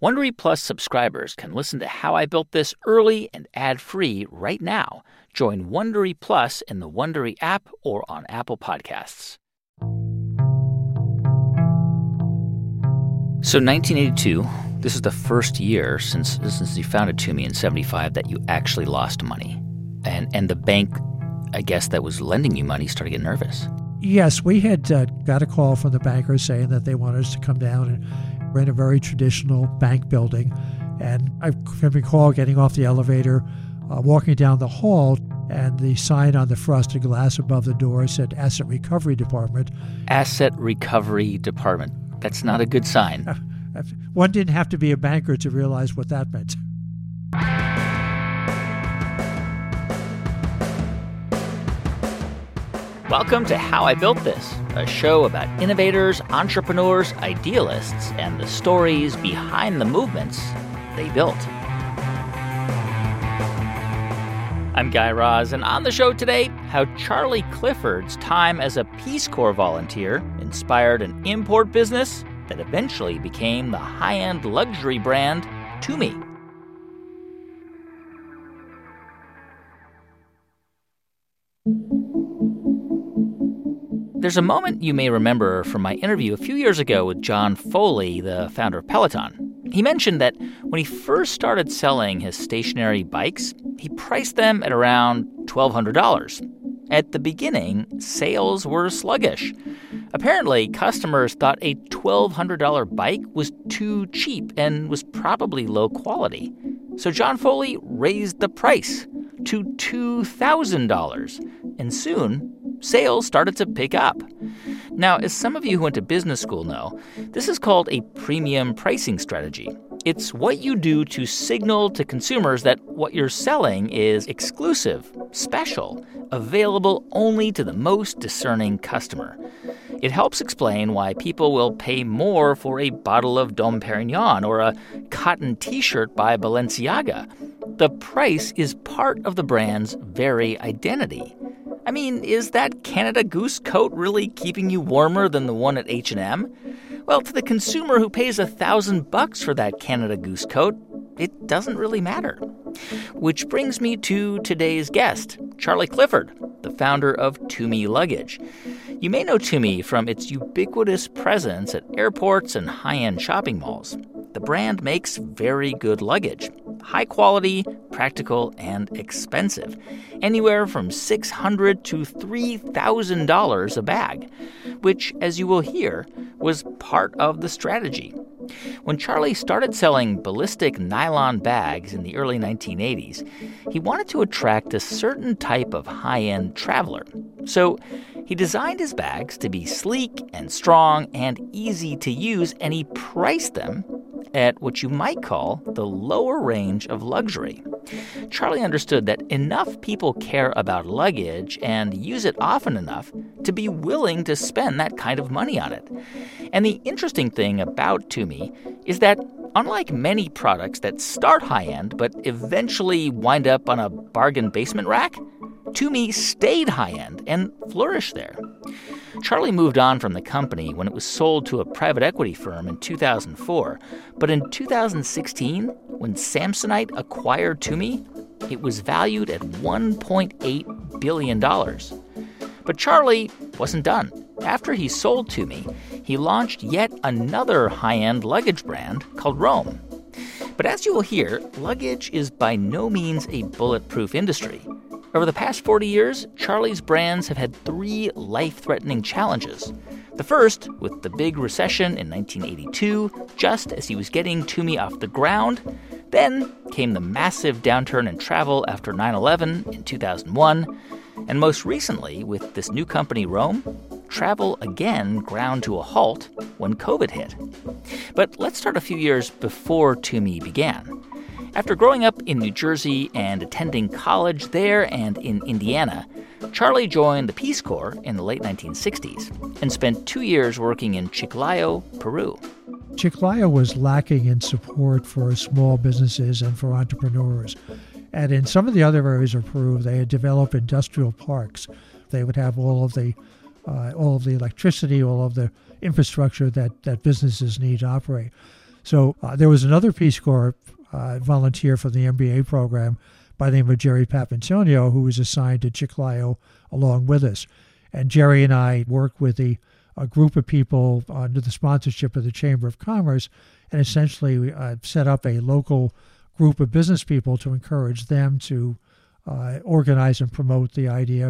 Wondery Plus subscribers can listen to How I Built This early and ad-free right now. Join Wondery Plus in the Wondery app or on Apple Podcasts. So 1982, this is the first year since you founded Tumi in 1975 that you actually lost money. And the bank, I guess, that was lending you money started getting nervous. Yes, we had got a call from the banker saying that they wanted us to come down, and we're in a very traditional bank building. And I can recall getting off the elevator, walking down the hall, and the sign on the frosted glass above the door said Asset Recovery Department. Asset Recovery Department. That's not a good sign. One didn't have to be a banker to realize what that meant. Welcome to How I Built This, a show about innovators, entrepreneurs, idealists, and the stories behind the movements they built. I'm Guy Raz, and on the show today, how Charlie Clifford's time as a Peace Corps volunteer inspired an import business that eventually became the high-end luxury brand Tumi. There's a moment you may remember from my interview a few years ago with John Foley, the founder of Peloton. He mentioned that when he first started selling his stationary bikes, he priced them at around $1,200. At the beginning, sales were sluggish. Apparently, customers thought a $1,200 bike was too cheap and was probably low quality. So John Foley raised the price to $2,000, and soon sales started to pick up. Now, as some of you who went to business school know, this is called a premium pricing strategy. It's what you do to signal to consumers that what you're selling is exclusive, special, available only to the most discerning customer. It helps explain why people will pay more for a bottle of Dom Perignon or a cotton T-shirt by Balenciaga. The price is part of the brand's very identity. I mean, is that Canada Goose coat really keeping you warmer than the one at H&M? Well, to the consumer who pays $1,000 for that Canada Goose coat, it doesn't really matter. Which brings me to today's guest, Charlie Clifford, the founder of Tumi Luggage. You may know Tumi from its ubiquitous presence at airports and high-end shopping malls. The brand makes very good luggage. High quality, practical, and expensive. Anywhere from $600 to $3,000 a bag, which, as you will hear, was part of the strategy. When Charlie started selling ballistic nylon bags in the early 1980s, he wanted to attract a certain type of high-end traveler. So he designed his bags to be sleek and strong and easy to use, and he priced them at what you might call the lower range of luxury. Charlie understood that enough people care about luggage and use it often enough to be willing to spend that kind of money on it. And the interesting thing about Tumi is that unlike many products that start high-end but eventually wind up on a bargain basement rack, Tumi stayed high-end and flourished there. Charlie moved on from the company when it was sold to a private equity firm in 2004. But in 2016, when Samsonite acquired Tumi, it was valued at $1.8 billion. But Charlie wasn't done. After he sold Tumi, he launched yet another high-end luggage brand called Roam. But as you will hear, luggage is by no means a bulletproof industry. Over the past 40 years, Charlie's brands have had 3 life-threatening challenges. The first, with the big recession in 1982, just as he was getting Tumi off the ground. Then came the massive downturn in travel after 9/11 in 2001. And most recently, with this new company, Roam, travel again ground to a halt when COVID hit. But let's start a few years before Tumi began. After growing up in New Jersey and attending college there and in Indiana, Charlie joined the Peace Corps in the late 1960s and spent 2 years working in Chiclayo, Peru. Chiclayo was lacking in support for small businesses and for entrepreneurs. And in some of the other areas of Peru, they had developed industrial parks. They would have all of the electricity, all of the infrastructure that businesses need to operate. So there was another Peace Corps volunteer for the MBA program by the name of Jerry Papantonio, who was assigned to Chiclayo along with us. And Jerry and I worked with a group of people under the sponsorship of the Chamber of Commerce, and essentially set up a local group of business people to encourage them to organize and promote the idea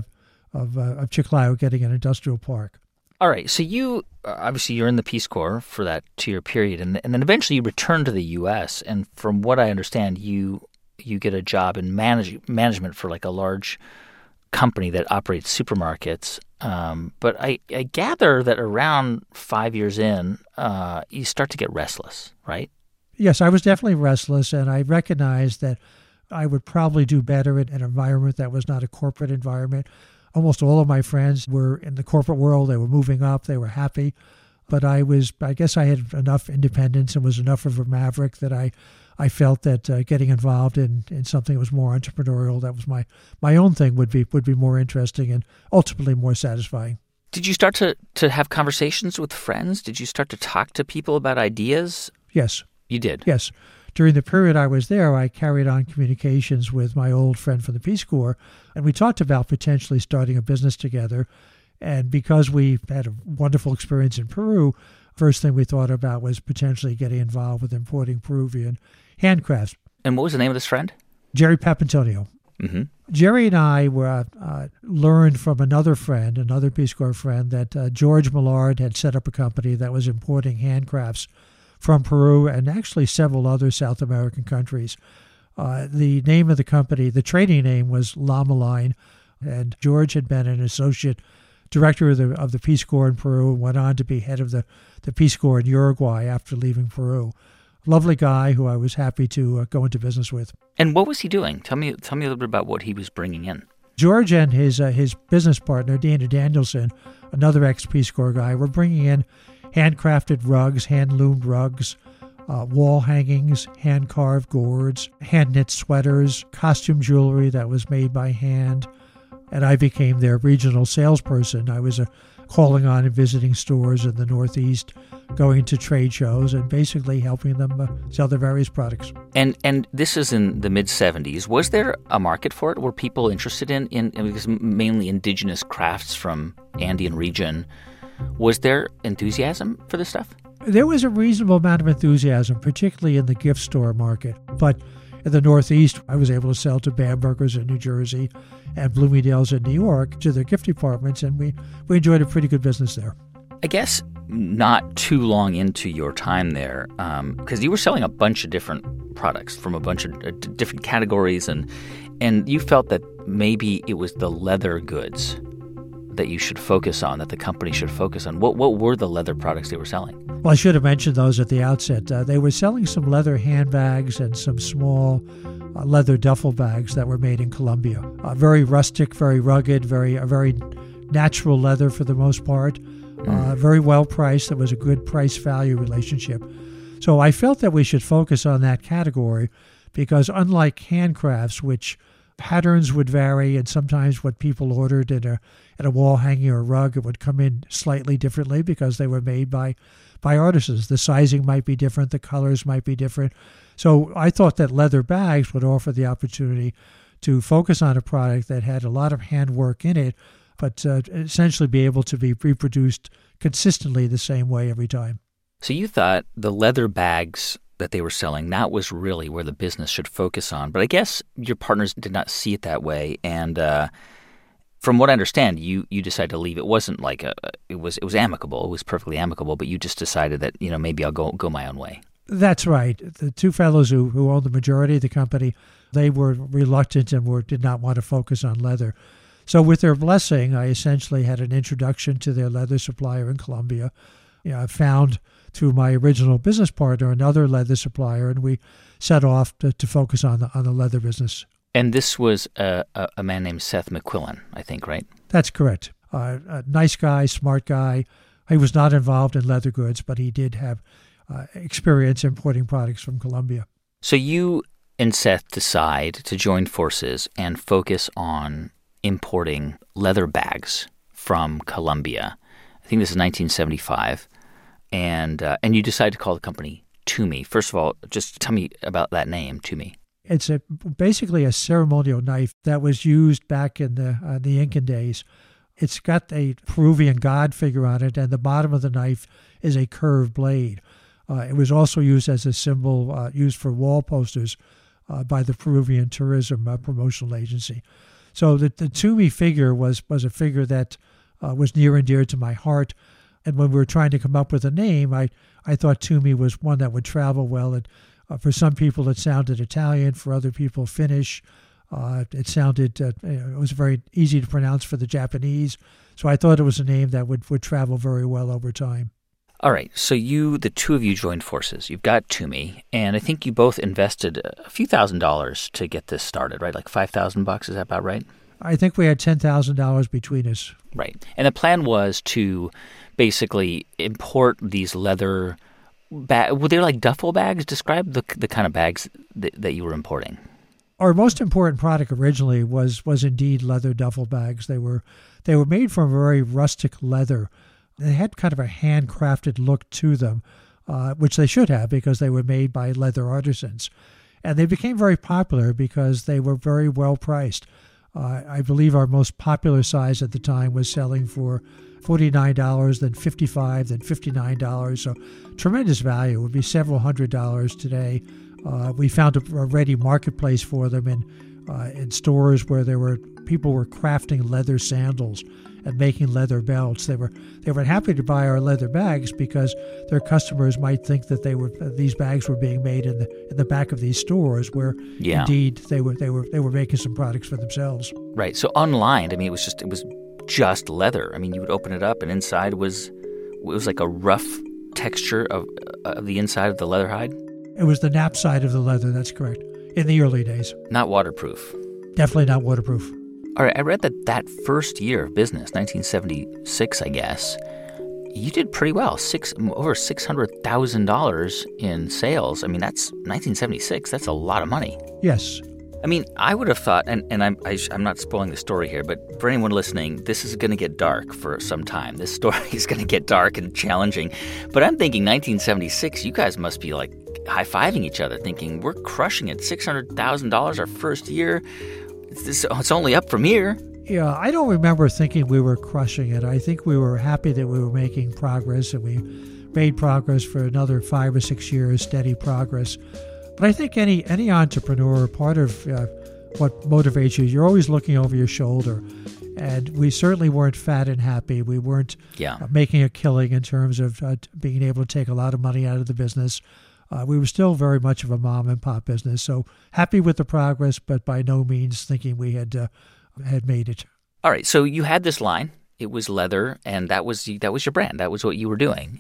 of Chiclayo getting an industrial park. All right. So you obviously you're in the Peace Corps for that 2-year period, and then eventually you return to the U.S. And from what I understand, you get a job in management for like a large company that operates supermarkets. But I gather that around 5 years in, you start to get restless, right? Yes, I was definitely restless, and I recognized that I would probably do better in an environment that was not a corporate environment. Almost all of my friends were in the corporate world. They were moving up. They were happy. But I guess I had enough independence and was enough of a maverick that I felt that getting involved in something that was more entrepreneurial, that was my own thing, would be more interesting and ultimately more satisfying. Did you start to have conversations with friends? Did you start to talk to people about ideas? Yes. You did? Yes. During the period I was there, I carried on communications with my old friend from the Peace Corps, and we talked about potentially starting a business together. And because we had a wonderful experience in Peru, first thing we thought about was potentially getting involved with importing Peruvian handcrafts. And what was the name of this friend? Jerry Papantonio. Mm-hmm. Jerry and I learned from another Peace Corps friend, that George Millard had set up a company that was importing handcrafts from Peru and actually several other South American countries. The name of the company, the trading name was Llama Line, and George had been an associate director of the Peace Corps in Peru and went on to be head of the Peace Corps in Uruguay after leaving Peru. Lovely guy who I was happy to go into business with. And what was he doing? Tell me a little bit about what he was bringing in. George and his business partner, Dana Danielson, another ex-Peace Corps guy, were bringing in handcrafted rugs, hand-loomed rugs, wall hangings, hand-carved gourds, hand-knit sweaters, costume jewelry that was made by hand. And I became their regional salesperson. I was calling on and visiting stores in the Northeast, going to trade shows, and basically helping them sell their various products. And this is in the mid-'70s. Was there a market for it? Were people interested in because mainly indigenous crafts from Andean region? Was there enthusiasm for this stuff? There was a reasonable amount of enthusiasm, particularly in the gift store market. But in the Northeast, I was able to sell to Bamberger's in New Jersey and Bloomingdale's in New York to their gift departments, and we enjoyed a pretty good business there. I guess not too long into your time there, because you were selling a bunch of different products from a bunch of different categories, and you felt that maybe it was the leather goods that you should focus on, that the company should focus on. What were the leather products they were selling? Well, I should have mentioned those at the outset. They were selling some leather handbags and some small leather duffel bags that were made in Colombia. Very rustic, very rugged, very natural leather for the most part. Very well priced. There was a good price-value relationship. So I felt that we should focus on that category because unlike handcrafts, which patterns would vary, and sometimes what people ordered in a wall hanging or a rug, it would come in slightly differently because they were made by artisans. The sizing might be different, the colors might be different. So I thought that leather bags would offer the opportunity to focus on a product that had a lot of handwork in it, but essentially be able to be reproduced consistently the same way every time. So you thought the leather bags that they were selling, that was really where the business should focus on. But I guess your partners did not see it that way. And from what I understand, you decided to leave. It wasn't like it was amicable. It was perfectly amicable, but you just decided that, maybe I'll go my own way. That's right. The two fellows who owned the majority of the company, they were reluctant and did not want to focus on leather. So with their blessing, I essentially had an introduction to their leather supplier in Colombia. I found through my original business partner another leather supplier, and we set off to focus on the leather business. And this was a man named Seth McQuillan, I think, right? That's correct. A nice guy, smart guy. He was not involved in leather goods, but he did have experience importing products from Colombia. So you and Seth decide to join forces and focus on importing leather bags from Colombia. I think this is 1975. And you decide to call the company Toomey. First of all, just tell me about that name, Toomey. It's basically a ceremonial knife that was used back in the Incan days. It's got a Peruvian god figure on it, and the bottom of the knife is a curved blade. It was also used as a symbol used for wall posters by the Peruvian Tourism Promotional Agency. So the Toomey figure was a figure that was near and dear to my heart. And when we were trying to come up with a name, I thought Toomey was one that would travel well. And for some people, it sounded Italian. For other people, Finnish. It sounded, it was very easy to pronounce for the Japanese. So I thought it was a name that would travel very well over time. All right. So the two of you joined forces. You've got Toomey, and I think you both invested a few $1,000s to get this started, right? Like $5,000. Is that about right? I think we had $10,000 between us. Right. And the plan was to basically import these leather bags. Were they like duffel bags? Describe the kind of bags that you were importing. Our most important product originally was indeed leather duffel bags. They were made from very rustic leather. They had kind of a handcrafted look to them, which they should have because they were made by leather artisans. And they became very popular because they were very well priced. I believe our most popular size at the time was selling for $49, then $55, then $59. So tremendous value. It would be several $100s today. We found a ready marketplace for them in stores where people were crafting leather sandals and making leather belts. They were happy to buy our leather bags because their customers might think that these bags were being made in the back of these stores where indeed they were making some products for themselves. Right. So unlined, I mean, it was just leather. I mean, you would open it up and inside it was like a rough texture of the inside of the leather hide. It was the nap side of the leather. That's correct. In the early days. Not waterproof. Definitely not waterproof. All right, I read that first year of business, 1976, I guess, you did pretty well, over $600,000 in sales. I mean, that's 1976. That's a lot of money. Yes. I mean, I would have thought, and I'm not spoiling the story here, but for anyone listening, this is going to get dark for some time. This story is going to get dark and challenging. But I'm thinking 1976, you guys must be like high-fiving each other, thinking, we're crushing it, $600,000 our first year. It's only up from here. Yeah, I don't remember thinking we were crushing it. I think we were happy that we were making progress, and we made progress for another 5 or 6 years, steady progress. But I think any entrepreneur, part of what motivates you, you're always looking over your shoulder. And we certainly weren't fat and happy. We weren't making a killing in terms of being able to take a lot of money out of the business. We were still very much of a mom and pop business. So happy with the progress, but by no means thinking we had made it. All right. So you had this line. It was leather, and that was your brand. That was what you were doing.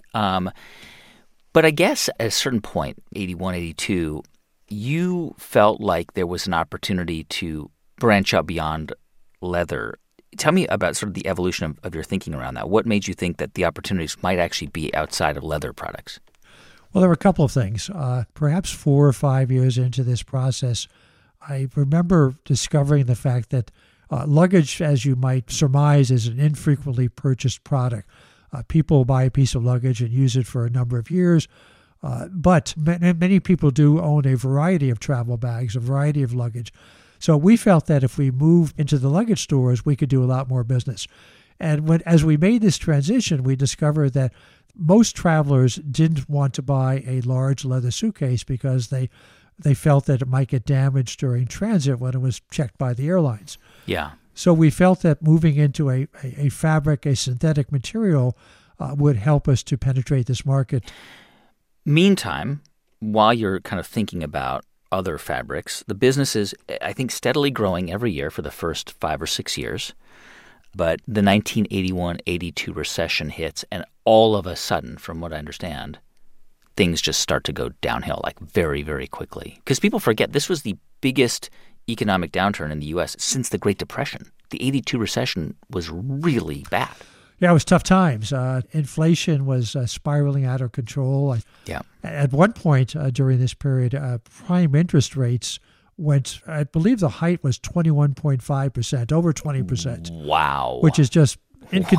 But I guess at a certain point, 81, 82, you felt like there was an opportunity to branch out beyond leather. Tell me about sort of the evolution of your thinking around that. What made you think that the opportunities might actually be outside of leather products? Well, there were a couple of things. Perhaps 4 or 5 years into this process, I remember discovering the fact that luggage, as you might surmise, is an infrequently purchased product. People buy a piece of luggage and use it for a number of years, but many people do own a variety of travel bags, a variety of luggage. So we felt that if we moved into the luggage stores, we could do a lot more business. And as we made this transition, we discovered that most travelers didn't want to buy a large leather suitcase because they felt that it might get damaged during transit when it was checked by the airlines. Yeah. So we felt that moving into a fabric, a synthetic material, would help us to penetrate this market. Meantime, while you're kind of thinking about other fabrics, the business is, I think, steadily growing every year for the first 5 or 6 years. But the 1981-82 recession hits, and all of a sudden, from what I understand, things just start to go downhill like very, very quickly. Because people forget this was the biggest economic downturn in the U.S. since the Great Depression. The 82 recession was really bad. Yeah, it was tough times. Inflation was spiraling out of control. At one point during this period, prime interest rates went, I believe the height was 21.5%, over 20%. Wow. Which is just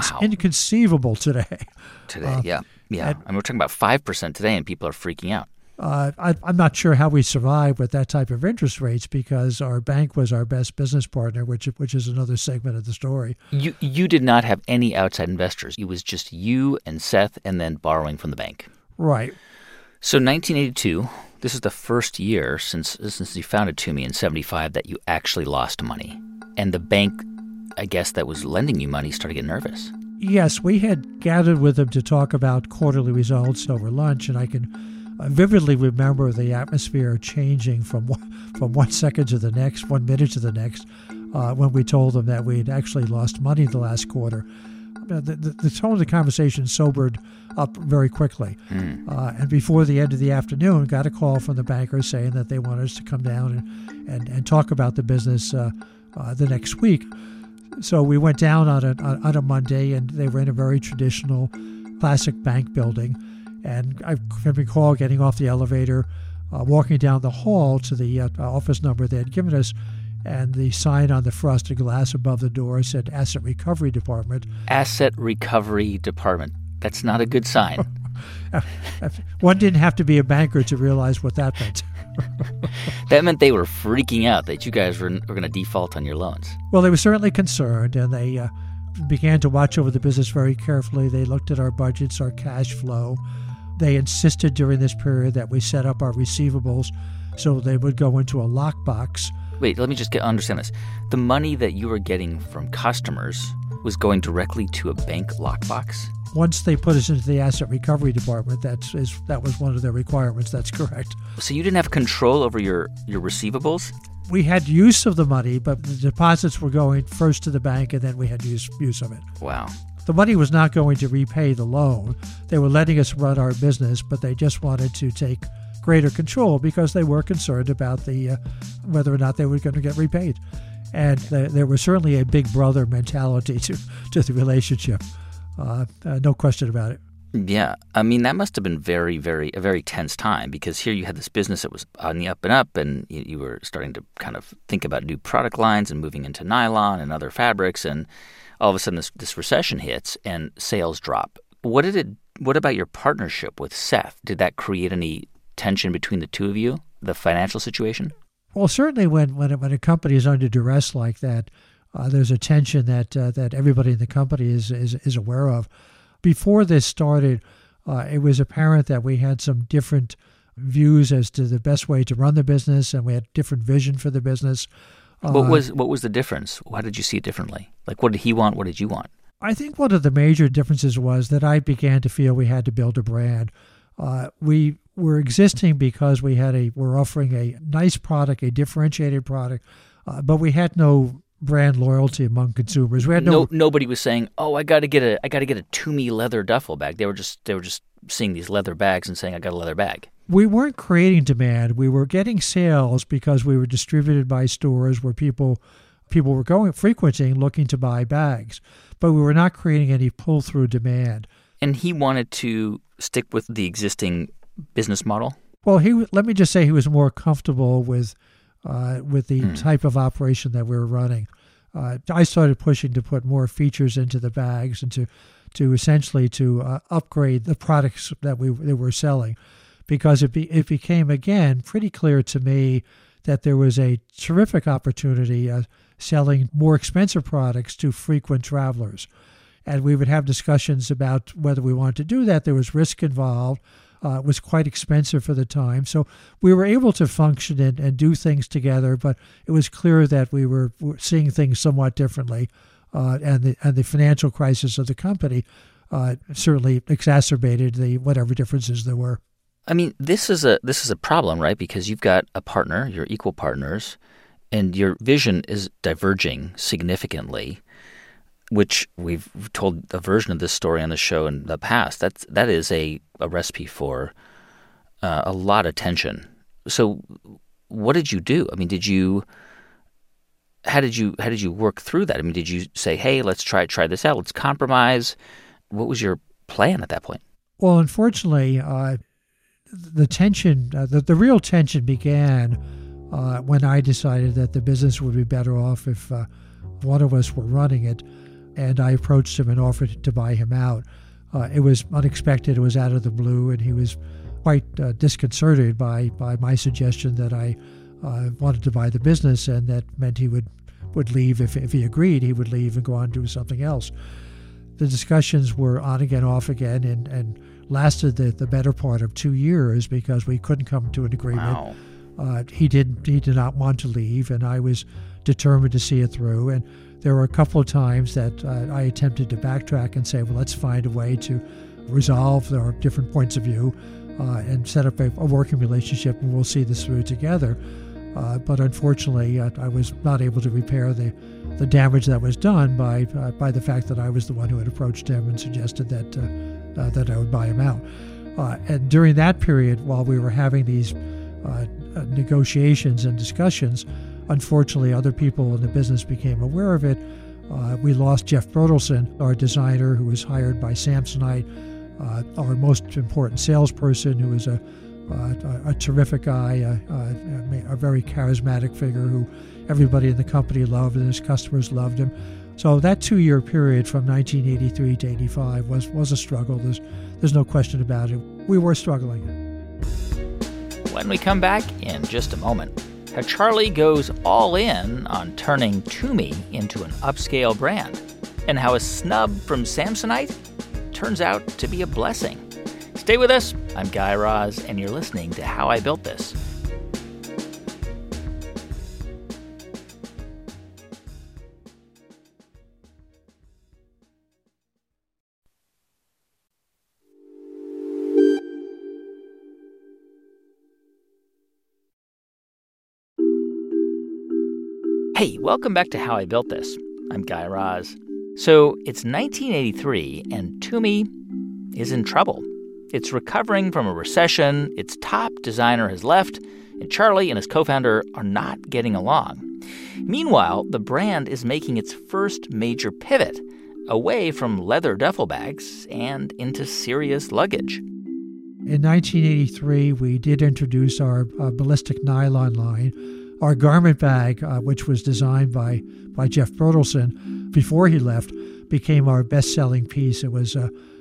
inconceivable today. And we're talking about 5% today, and people are freaking out. I'm not sure how we survived with that type of interest rates because our bank was our best business partner, which is another segment of the story. You did not have any outside investors. It was just you and Seth and then borrowing from the bank. Right. So 1982, this is the first year since you founded Tumi in 75 that you actually lost money. And the bank, I guess, that was lending you money started getting nervous. Yes, we had gathered with them to talk about quarterly results over lunch, and I can vividly remember the atmosphere changing from 1 second to the next, 1 minute to the next, when we told them that we'd actually lost money the last quarter. The tone of the conversation sobered up very quickly. And before the end of the afternoon, got a call from the banker saying that they wanted us to come down and talk about the business the next week. So we went down on a Monday, and they were in a very traditional, classic bank building. And I can recall getting off the elevator, walking down the hall to the office number they had given us, and the sign on the frosted glass above the door said Asset Recovery Department. Asset Recovery Department. That's not a good sign. One didn't have to be a banker to realize what that meant. That meant they were freaking out that you guys were going to default on your loans. Well, they were certainly concerned, and they began to watch over the business very carefully. They looked at our budgets, our cash flow. They insisted during this period that we set up our receivables so they would go into a lockbox. Wait, let me just understand this. The money that you were getting from customers was going directly to a bank lockbox? Once they put us into the Asset Recovery Department, that was one of their requirements. That's correct. So you didn't have control over your receivables? We had use of the money, but the deposits were going first to the bank, and then we had use of it. Wow. The money was not going to repay the loan. They were letting us run our business, but they just wanted to take greater control because they were concerned about whether or not they were going to get repaid. And there was certainly a big brother mentality to the relationship. No question about it. Yeah. I mean, that must have been a very tense time because here you had this business that was on the up and up, and you were starting to kind of think about new product lines and moving into nylon and other fabrics, and all of a sudden this recession hits and sales drop. What about your partnership with Seth? Did that create any tension between the two of you, the financial situation? Well, certainly when a company is under duress like that, there's a tension that everybody in the company is aware of. Before this started, it was apparent that we had some different views as to the best way to run the business, and we had different vision for the business. What was the difference? How did you see it differently? Like, what did he want? What did you want? I think one of the major differences was that I began to feel we had to build a brand. We were existing because we're offering a nice product, a differentiated product, but we had no brand loyalty among consumers. We had nobody was saying, "Oh, I got to get a Tumi leather duffel bag." They were just seeing these leather bags and saying, "I got a leather bag." We weren't creating demand. We were getting sales because we were distributed by stores where people were frequenting, looking to buy bags, but we were not creating any pull-through demand. And he wanted to stick with the existing business model? Well, let me just say he was more comfortable with the type of operation that we were running. I started pushing to put more features into the bags and to essentially upgrade the products that they were selling, because it became, again, pretty clear to me that there was a terrific opportunity selling more expensive products to frequent travelers. And we would have discussions about whether we wanted to do that. There was risk involved. It was quite expensive for the time. So we were able to function and do things together, but it was clear that we were seeing things somewhat differently. And the financial crisis of the company certainly exacerbated whatever differences there were. I mean, this is a problem, right? Because you've got a partner, you're equal partners, and your vision is diverging significantly, which we've told a version of this story on the show in the past. That is a recipe for a lot of tension. So what did you do? I mean, how did you work through that? I mean, did you say, hey, let's try this out, let's compromise? What was your plan at that point? Well, unfortunately, the tension, the real tension began when I decided that the business would be better off if one of us were running it, and I approached him and offered to buy him out. It was unexpected. It was out of the blue, and he was quite disconcerted by my suggestion that I wanted to buy the business, and that meant he would leave. If he agreed, he would leave and go on and do something else. The discussions were on again, off again, and lasted the better part of 2 years because we couldn't come to an agreement. Wow. He did not want to leave, and I was determined to see it through. And there were a couple of times that I attempted to backtrack and say, well, let's find a way to resolve our different points of view and set up a working relationship, and we'll see this through together. But unfortunately, I was not able to repair the damage that was done by the fact that I was the one who had approached him and suggested that I would buy him out. And during that period, while we were having these negotiations and discussions, unfortunately, other people in the business became aware of it. We lost Jeff Bertelsen, our designer, who was hired by Samsonite, our most important salesperson, who was a terrific guy, a very charismatic figure who everybody in the company loved, and his customers loved him. So that 2-year period from 1983 to 85 was a struggle. There's no question about it. We were struggling. When we come back in just a moment, how Charlie goes all in on turning Tumi into an upscale brand, and how a snub from Samsonite turns out to be a blessing. Stay with us. I'm Guy Raz, and you're listening to How I Built This. Hey, welcome back to How I Built This. I'm Guy Raz. So it's 1983, and Tumi is in trouble. It's recovering from a recession, its top designer has left, and Charlie and his co-founder are not getting along. Meanwhile, the brand is making its first major pivot away from leather duffel bags and into serious luggage. In 1983, we did introduce our ballistic nylon line. Our garment bag, which was designed by Jeff Bertelsen before he left, became our best-selling piece. It was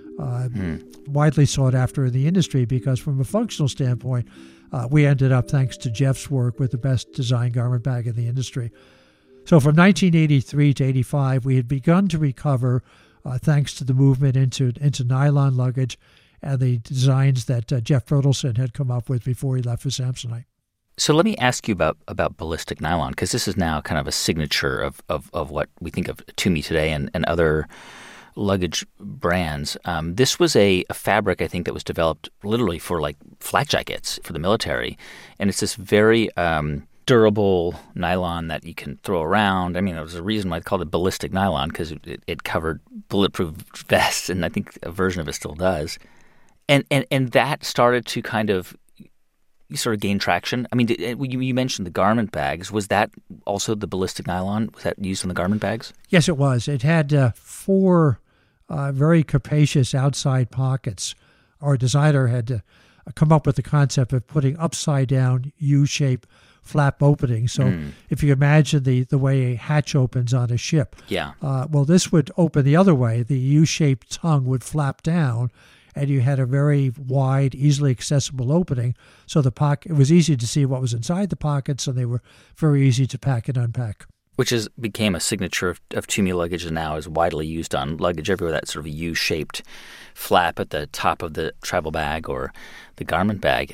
widely sought after in the industry because from a functional standpoint, we ended up, thanks to Jeff's work, with the best design garment bag in the industry. So from 1983 to 85, we had begun to recover thanks to the movement into nylon luggage and the designs that Jeff Bertelsen had come up with before he left for Samsonite. So let me ask you about ballistic nylon, because this is now kind of a signature of what we think of Tumi today and other luggage brands. This was a fabric, I think, that was developed literally for like flat jackets for the military. And it's this very durable nylon that you can throw around. I mean, there was a reason why they called it ballistic nylon, because it covered bulletproof vests, and I think a version of it still does. And that started to kind of sort of gain traction. I mean, you mentioned the garment bags. Was that also the ballistic nylon? Was that used on the garment bags? Yes, it was. It had 4 very capacious outside pockets. Our designer had to come up with the concept of putting upside-down U-shaped flap openings. So if you imagine the way a hatch opens on a ship, well, this would open the other way. The U-shaped tongue would flap down, and you had a very wide, easily accessible opening. So it was easy to see what was inside the pockets, and they were very easy to pack and unpack. Which became a signature of Tumi luggage, and now is widely used on luggage everywhere, that sort of U-shaped flap at the top of the travel bag or the garment bag.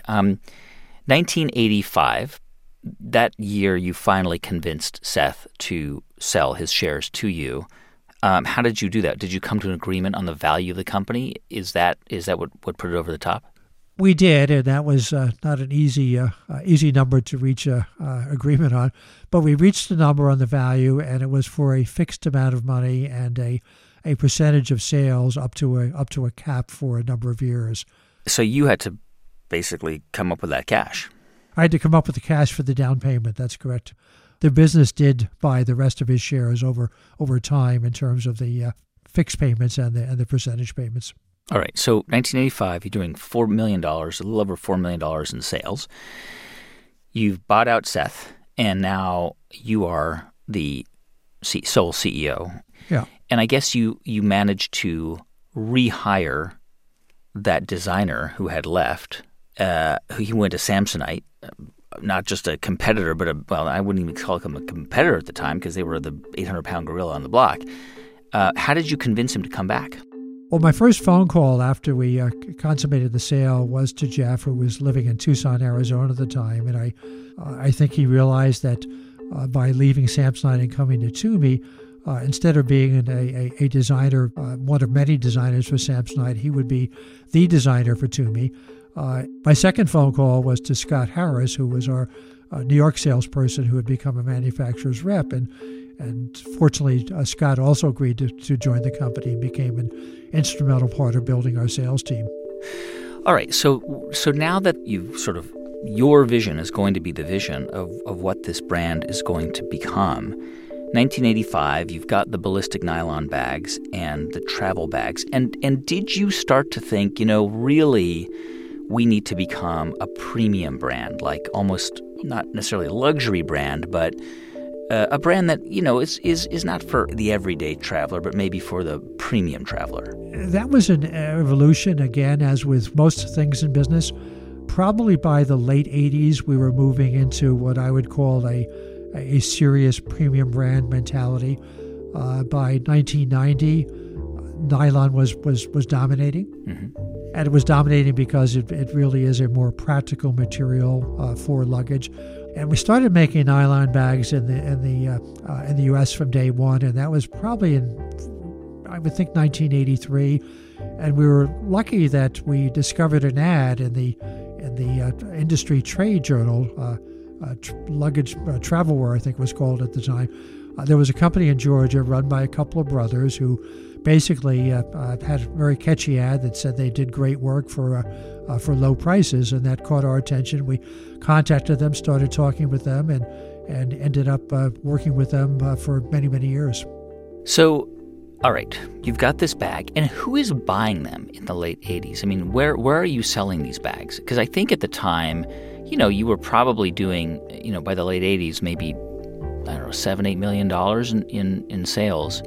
1985, that year you finally convinced Seth to sell his shares to you. How did you do that? Did you come to an agreement on the value of the company? Is that what put it over the top? We did, and that was not an easy number to reach an agreement on. But we reached a number on the value, and it was for a fixed amount of money and a percentage of sales up to a cap for a number of years. So you had to basically come up with that cash. I had to come up with the cash for the down payment. That's correct. The business did buy the rest of his shares over time in terms of the fixed payments and the percentage payments. All right. So 1985, you're doing $4 million, a little over $4 million in sales. You've bought out Seth, and now you are the sole CEO. Yeah. And I guess you managed to rehire that designer who had left he went to Samsonite, not just a competitor, but I wouldn't even call him a competitor at the time because they were the 800-pound gorilla on the block. How did you convince him to come back? Well, my first phone call after we consummated the sale was to Jeff, who was living in Tucson, Arizona at the time. And I think he realized that by leaving Samsonite and coming to Tumi, instead of being a designer, one of many designers for Samsonite, he would be the designer for Tumi. My second phone call was to Scott Harris, who was our New York salesperson who had become a manufacturer's rep. And fortunately, Scott also agreed to join the company and became an instrumental part of building our sales team. All right. So now that you've your vision is going to be the vision of what this brand is going to become. 1985, you've got the ballistic nylon bags and the travel bags. And did you start to think, really we need to become a premium brand, like almost not necessarily a luxury brand, but a brand that, is not for the everyday traveler, but maybe for the premium traveler? That was an evolution, again, as with most things in business. Probably by the late 80s, we were moving into what I would call a serious premium brand mentality. By 1990, nylon was dominating. Mm-hmm. And it was dominating because it really is a more practical material for luggage. And we started making nylon bags in the U.S. from day one, and that was probably in, I would think, 1983. And we were lucky that we discovered an ad in the industry trade journal, Luggage Travelwear, I think was called at the time. There was a company in Georgia run by a couple of brothers who basically had a very catchy ad that said they did great work for low prices, and that caught our attention. We contacted them, started talking with them, and ended up working with them for many, many years. So, all right, you've got this bag, and who is buying them in the late 80s? I mean, where are you selling these bags? Because I think at the time, you were probably doing, by the late 80s, maybe, I don't know, $7-8 million in sales.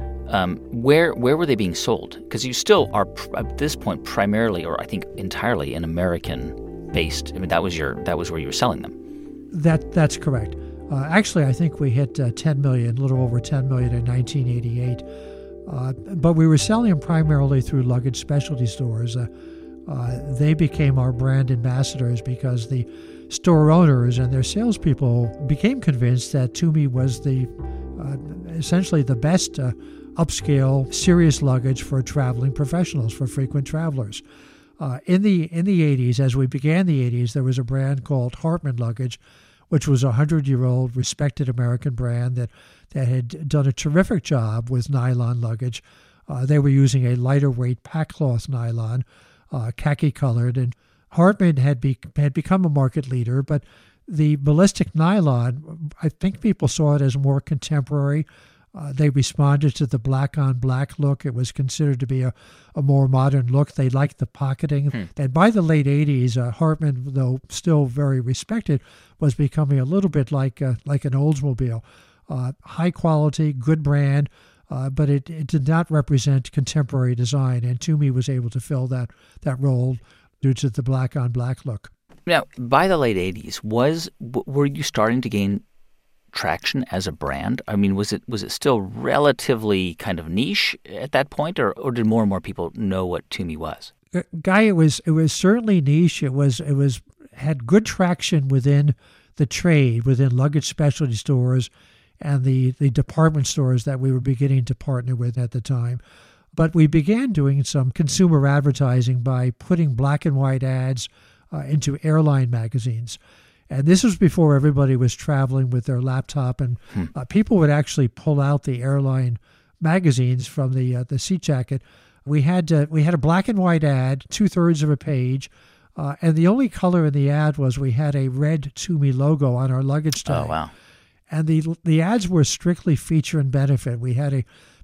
Where were they being sold? Because you still are at this point primarily, or I think entirely, an American-based. I mean, that was where you were selling them. That's correct. Actually, I think we hit 10 million, a little over 10 million in 1988. But we were selling them primarily through luggage specialty stores. They became our brand ambassadors because the store owners and their salespeople became convinced that Tumi was essentially the best upscale, serious luggage for traveling professionals, for frequent travelers. In the 80s, as we began the 80s, there was a brand called Hartman Luggage, which was a 100-year-old respected American brand that had done a terrific job with nylon luggage. They were using a lighter weight packcloth nylon, khaki-colored, and Hartman had become a market leader, but the ballistic nylon, I think people saw it as more contemporary. They responded to the black-on-black look. It was considered to be a more modern look. They liked the pocketing. And by the late 80s, Hartman, though still very respected, was becoming a little bit like an Oldsmobile. High quality, good brand, but it did not represent contemporary design. And Tumi was able to fill that role due to the black-on-black look. Now, by the late 80s, were you starting to gain traction as a brand? I mean, was it still relatively kind of niche at that point, or did more and more people know what Tumi was? Guy, it was certainly niche. It had good traction within the trade, within luggage specialty stores and the department stores that we were beginning to partner with at the time. But we began doing some consumer advertising by putting black and white ads into airline magazines. And this was before everybody was traveling with their laptop, and people would actually pull out the airline magazines from the seat jacket. We had a black and white ad, 2/3 of a page, and the only color in the ad was we had a red Tumi logo on our luggage tag. Oh, wow. And the ads were strictly feature and benefit. We had a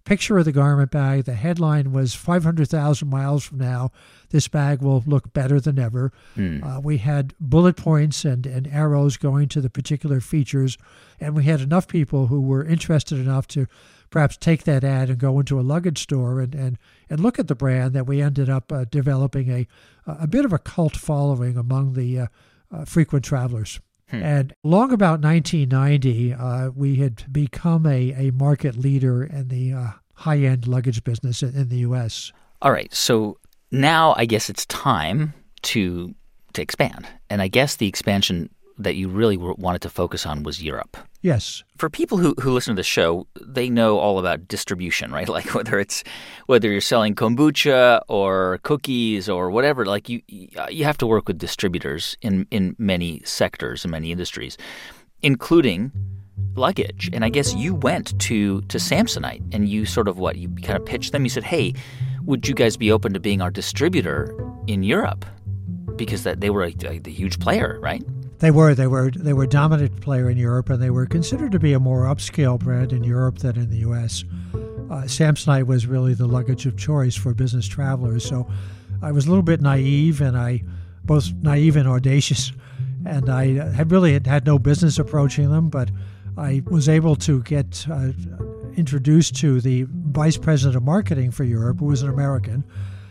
picture of the garment bag. The headline was 500,000 miles from now, this bag will look better than ever. We had bullet points and arrows going to the particular features, and we had enough people who were interested enough to perhaps take that ad and go into a luggage store and look at the brand that we ended up developing a bit of a cult following among the frequent travelers. And long about 1990, we had become a market leader in the high-end luggage business in the U.S. All right, so now I guess it's time to expand. And I guess the expansion that you really wanted to focus on was Europe. Yes. For people who listen to the show, they know all about distribution, right? Like whether you're selling kombucha or cookies or whatever, like you have to work with distributors in many sectors and many industries, including luggage. And I guess you went to Samsonite and you you kind of pitched them. You said, hey, would you guys be open to being our distributor in Europe? Because they were a huge player, right? They were a dominant player in Europe, and they were considered to be a more upscale brand in Europe than in the U.S. Samsonite was really the luggage of choice for business travelers. So I was a little bit naive, both naive and audacious, and I had no business approaching them, but I was able to get introduced to the vice president of marketing for Europe, who was an American.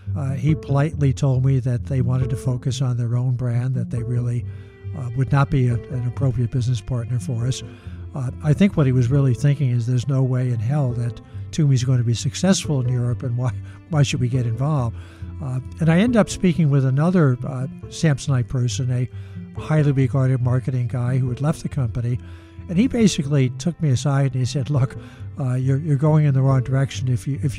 He politely told me that they wanted to focus on their own brand, that they really would not be an appropriate business partner for us. I think what he was really thinking is there's no way in hell that Tumi is going to be successful in Europe, and why should we get involved? And I ended up speaking with another Samsonite person, a highly regarded marketing guy who had left the company, and he basically took me aside and he said, "Look, you're going in the wrong direction. If you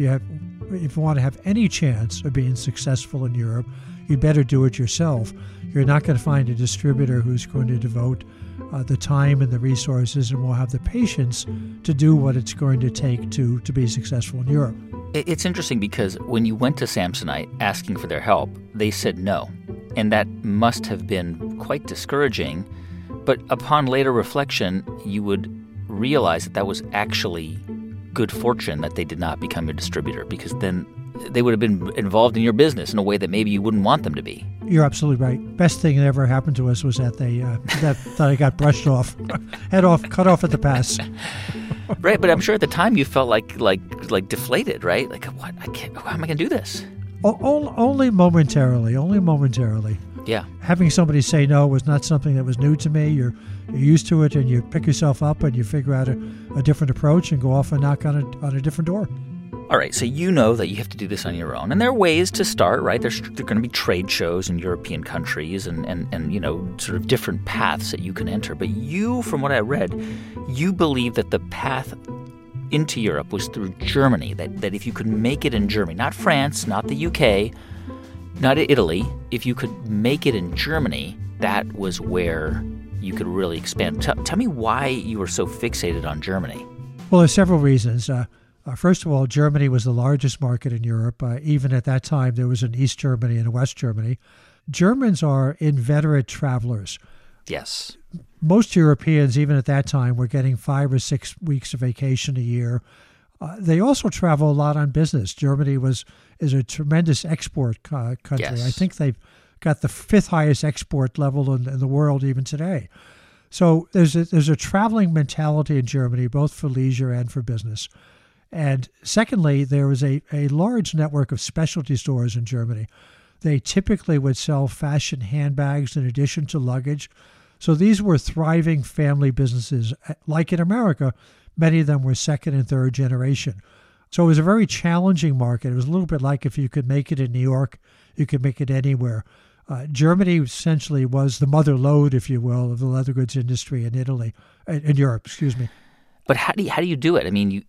want to have any chance of being successful in Europe, you'd better do it yourself. You're not going to find a distributor who's going to devote the time and the resources and will have the patience to do what it's going to take to be successful in Europe." It's interesting because when you went to Samsonite asking for their help, they said no. And that must have been quite discouraging. But upon later reflection, you would realize that was actually good fortune that they did not become your distributor, because then they would have been involved in your business in a way that maybe you wouldn't want them to be. You're absolutely right. Best thing that ever happened to us was that that I got brushed off, cut off at the pass. Right, but I'm sure at the time you felt like deflated, right? Like, what? How am I going to do this? Only momentarily. Yeah. Having somebody say no was not something that was new to me. You're used to it, and you pick yourself up and you figure out a different approach and go off and knock on a different door. All right, so you know that you have to do this on your own. And there are ways to start, right? There are going to be trade shows in European countries and sort of different paths that you can enter. But you, from what I read, you believe that the path into Europe was through Germany, that if you could make it in Germany, not France, not the UK, not Italy, if you could make it in Germany, that was where you could really expand. Tell me why you were so fixated on Germany. Well, there's several reasons. First of all, Germany was the largest market in Europe. Even at that time, there was an East Germany and a West Germany. Germans are inveterate travelers. Yes. Most Europeans, even at that time, were getting 5 or 6 weeks of vacation a year. They also travel a lot on business. Germany is a tremendous export country. Yes. I think they've got the 5th highest export level in the world even today. So there's a traveling mentality in Germany, both for leisure and for business. And secondly, there was a large network of specialty stores in Germany. They typically would sell fashion handbags in addition to luggage. So these were thriving family businesses. Like in America, many of them were second and third generation. So it was a very challenging market. It was a little bit like if you could make it in New York, you could make it anywhere. Germany essentially was the mother lode, if you will, of the leather goods industry in Europe. But how do you do it? I mean,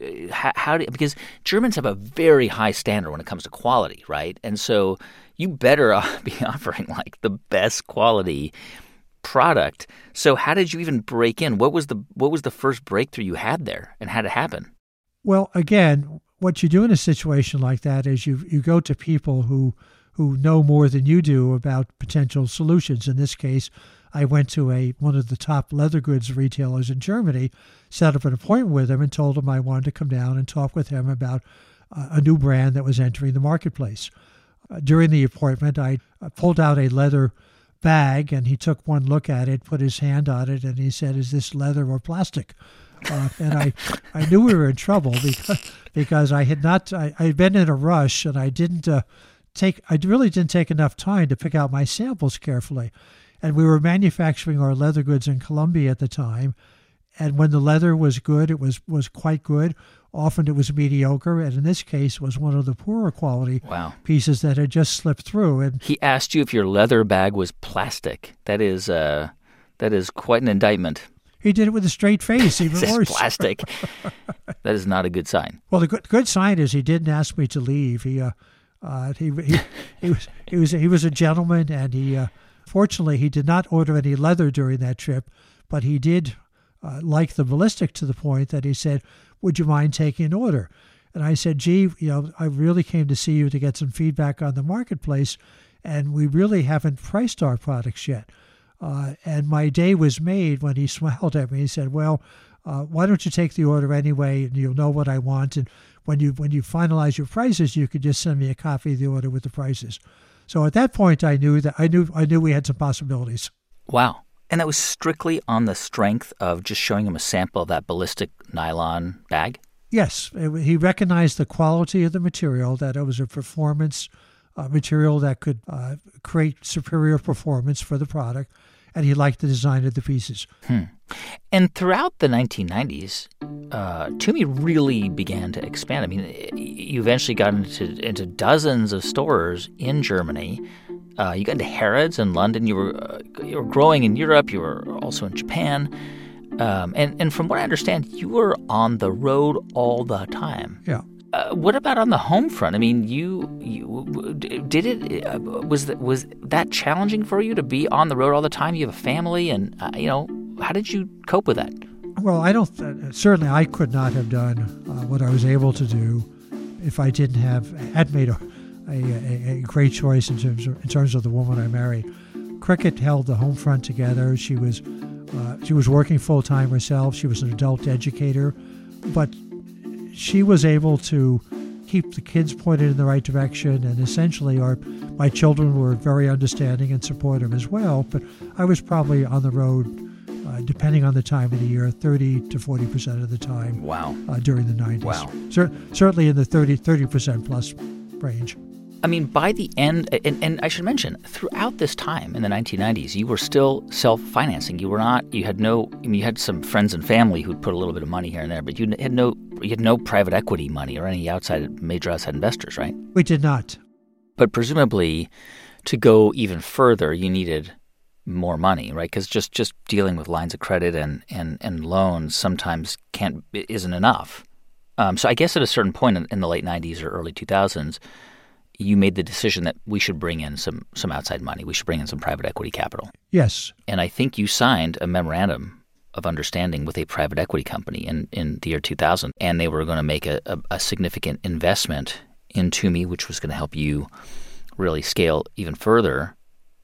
because Germans have a very high standard when it comes to quality, right? And so you better be offering like the best quality product. So how did you even break in? What was the first breakthrough you had there, and how did it happen? Well, again, what you do in a situation like that is you go to people who know more than you do about potential solutions. In this case, I went to one of the top leather goods retailers in Germany, set up an appointment with him, and told him I wanted to come down and talk with him about a new brand that was entering the marketplace. During the appointment, I pulled out a leather bag, and he took one look at it, put his hand on it, and he said, "Is this leather or plastic?" And I knew we were in trouble because I had been in a rush, and I really didn't take enough time to pick out my samples carefully. And we were manufacturing our leather goods in Colombia at the time. And when the leather was good, it was quite good. Often it was mediocre. And in this case, it was one of the poorer quality pieces that had just slipped through. And he asked you if your leather bag was plastic. That is quite an indictment. He did it with a straight face, even worse. Plastic. That is not a good sign. Well, the good sign is he didn't ask me to leave. He was a gentleman, and fortunately he did not order any leather during that trip, but he did like the ballistic to the point that he said, "Would you mind taking an order?" And I said, "Gee, I really came to see you to get some feedback on the marketplace, and we really haven't priced our products yet." And my day was made when he smiled at me. He said, "Well, why don't you take the order anyway, and you'll know what I want, and when you finalize your prices, you could just send me a copy of the order with the prices." So at that point, I knew we had some possibilities. Wow. And that was strictly on the strength of just showing him a sample of that ballistic nylon bag? Yes. He recognized the quality of the material, that it was a performance material that could create superior performance for the product, and he liked the design of the pieces. And throughout the 1990s, Tumi really began to expand. I mean, you eventually got into dozens of stores in Germany. You got into Harrods in London. You were growing in Europe. You were also in Japan. And from what I understand, you were on the road all the time. Yeah. What about on the home front? I mean, was that challenging for you to be on the road all the time? You have a family, and how did you cope with that? Well, certainly I could not have done what I was able to do if I had made a great choice in terms of the woman I married. Cricket held the home front together. She was working full time herself. She was an adult educator, but she was able to keep the kids pointed in the right direction, and essentially my children were very understanding and supportive as well. But I was probably on the road, depending on the time of the year, 30 to 40% of the time. Wow. During the 90s. Wow. Certainly in the 30% plus range. I mean, by the end, and I should mention, throughout this time in the 1990s, you were still self-financing. You had some friends and family who'd put a little bit of money here and there, but you had no private equity money or any major outside investors, right? We did not. But presumably, to go even further, you needed more money, right? Because just dealing with lines of credit and loans sometimes isn't enough. So I guess at a certain point in the late 90s or early 2000s, you made the decision that we should bring in some outside money. We should bring in some private equity capital. Yes. And I think you signed a memorandum of understanding with a private equity company in the year 2000, and they were going to make a significant investment in Tumi, which was going to help you really scale even further.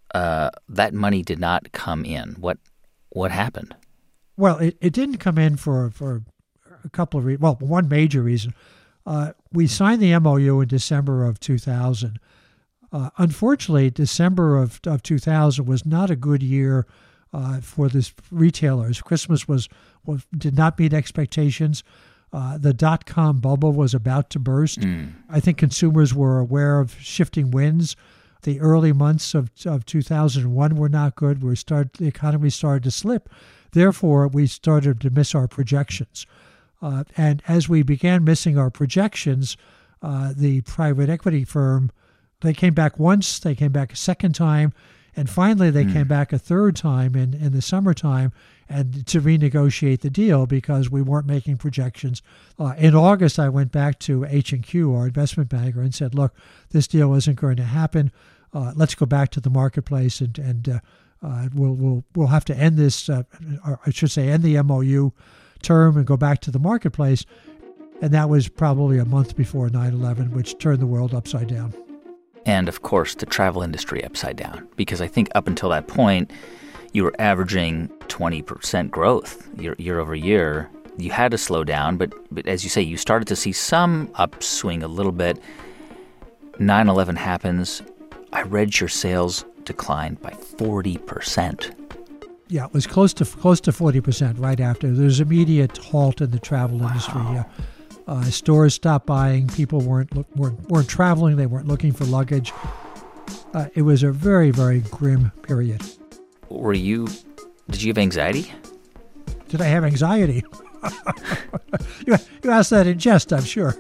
That money did not come in. What happened? Well, it didn't come in for a couple of reasons. Well, one major reason. We signed the MOU in December of 2000. Unfortunately, December of 2000 was not a good year for the retailers. Christmas did not meet expectations. The dot-com bubble was about to burst. I think consumers were aware of shifting winds. The early months of 2001 were not good. The economy started to slip. Therefore, we started to miss our projections. And as we began missing our projections, the private equity firm, they came back once, they came back a second time, and finally they came back a third time in the summertime and to renegotiate the deal because we weren't making projections. In August, I went back to H&Q, our investment banker, and said, "Look, this deal isn't going to happen. Let's go back to the marketplace and we'll have to end this, or I should say end the MOU term and go back to the marketplace." And that was probably a month before 9/11, which turned the world upside down. And, of course, the travel industry upside down. Because I think up until that point, you were averaging 20% growth year over year. You had to slow down, but as you say, you started to see some upswing a little bit. 9/11 happens. I read your sales declined by 40%. Yeah, it was close to 40% right after. There was immediate halt in the travel industry. Stores stopped buying. People weren't traveling. They weren't looking for luggage. It was a very, very grim period. Did you have anxiety? Did I have anxiety? You asked that in jest, I'm sure.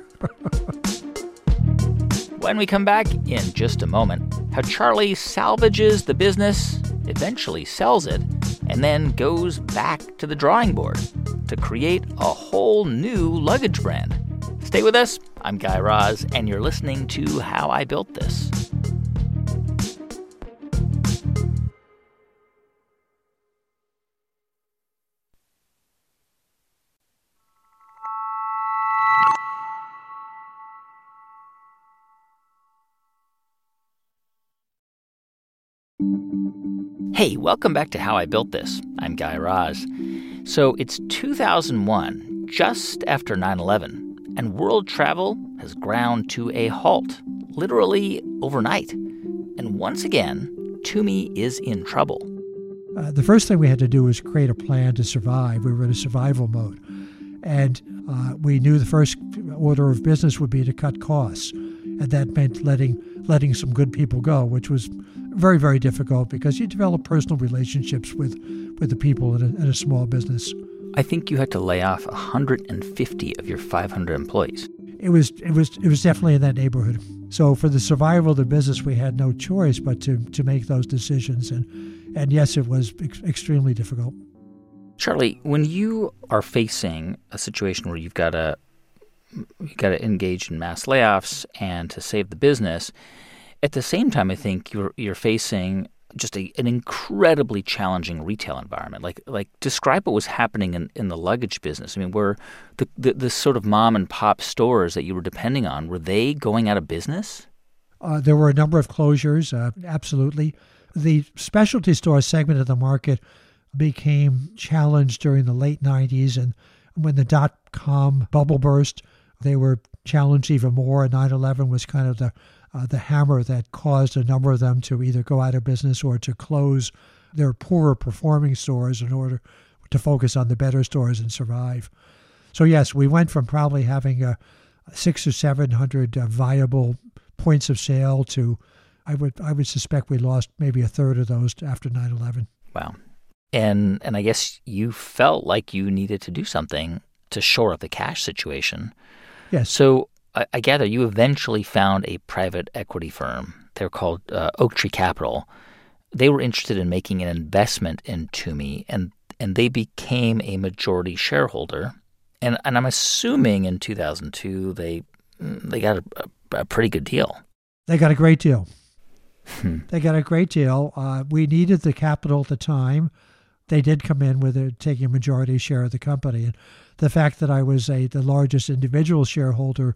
When we come back in just a moment, how Charlie salvages the business, eventually sells it, and then goes back to the drawing board to create a whole new luggage brand. Stay with us. I'm Guy Raz, and you're listening to How I Built This. Hey, welcome back to How I Built This. I'm Guy Raz. So it's 2001, just after 9/11, and world travel has ground to a halt, literally overnight. And once again, Tumi is in trouble. The first thing we had to do was create a plan to survive. We were in a survival mode. And we knew the first order of business would be to cut costs. And that meant letting some good people go, which was very, very difficult because you develop personal relationships with the people in a small business. I think you had to lay off 150 of your 500 employees. It was definitely in that neighborhood. So for the survival of the business, we had no choice but to make those decisions. And yes, it was extremely difficult. Charlie, when you are facing a situation where you've got to engage in mass layoffs and to save the business, at the same time, I think you're facing just an incredibly challenging retail environment. Like describe what was happening in the luggage business. I mean, were the sort of mom and pop stores that you were depending on, were they going out of business? There were a number of closures, absolutely. The specialty store segment of the market became challenged during the late 90s, and when the dot-com bubble burst, they were challenged even more, and 9/11 was kind of the hammer that caused a number of them to either go out of business or to close their poorer performing stores in order to focus on the better stores and survive. So yes, we went from probably having 600 or 700 viable points of sale to I would suspect we lost maybe a third of those after 9/11. Wow. And I guess you felt like you needed to do something to shore up the cash situation. Yes. So I gather you eventually found a private equity firm. They're called Oaktree Capital. They were interested in making an investment in Tumi, and they became a majority shareholder. And I'm assuming in 2002 they got a pretty good deal. They got a great deal. They got a great deal. We needed the capital at the time. They did come in with taking a majority share of the company. And the fact that I was the largest individual shareholder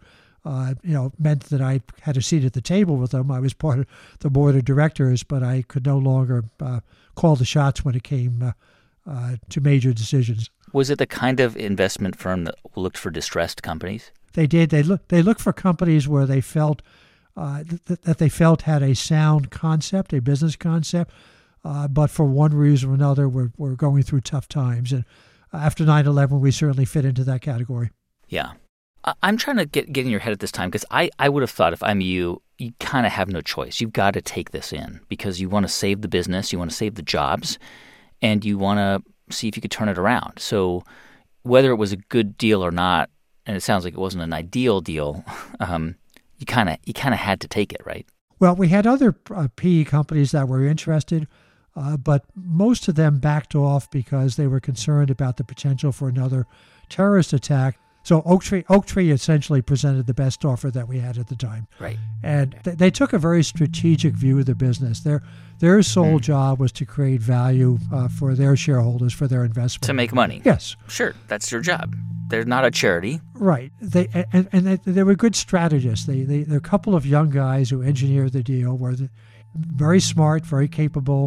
meant that I had a seat at the table with them. I was part of the board of directors, but I could no longer call the shots when it came to major decisions. Was it the kind of investment firm that looked for distressed companies? They did. They looked for companies where they felt that they felt had a sound concept, a business concept, but for one reason or another were going through tough times. And after 9/11, we certainly fit into that category. Yeah. I'm trying to get in your head at this time because I would have thought if I'm you kind of have no choice. You've got to take this in because you want to save the business, you want to save the jobs, and you want to see if you could turn it around. So whether it was a good deal or not, and it sounds like it wasn't an ideal deal, you kind of had to take it, right? Well, we had other PE companies that were interested, but most of them backed off because they were concerned about the potential for another terrorist attack. So Oaktree essentially presented the best offer that we had at the time. Right. And they took a very strategic view of the business. Their sole job was to create value for their shareholders, for their investment. To make money. Yes. Sure, that's their job. They're not a charity. Right. They were good strategists. They're a couple of young guys who engineered the deal, were very smart, very capable,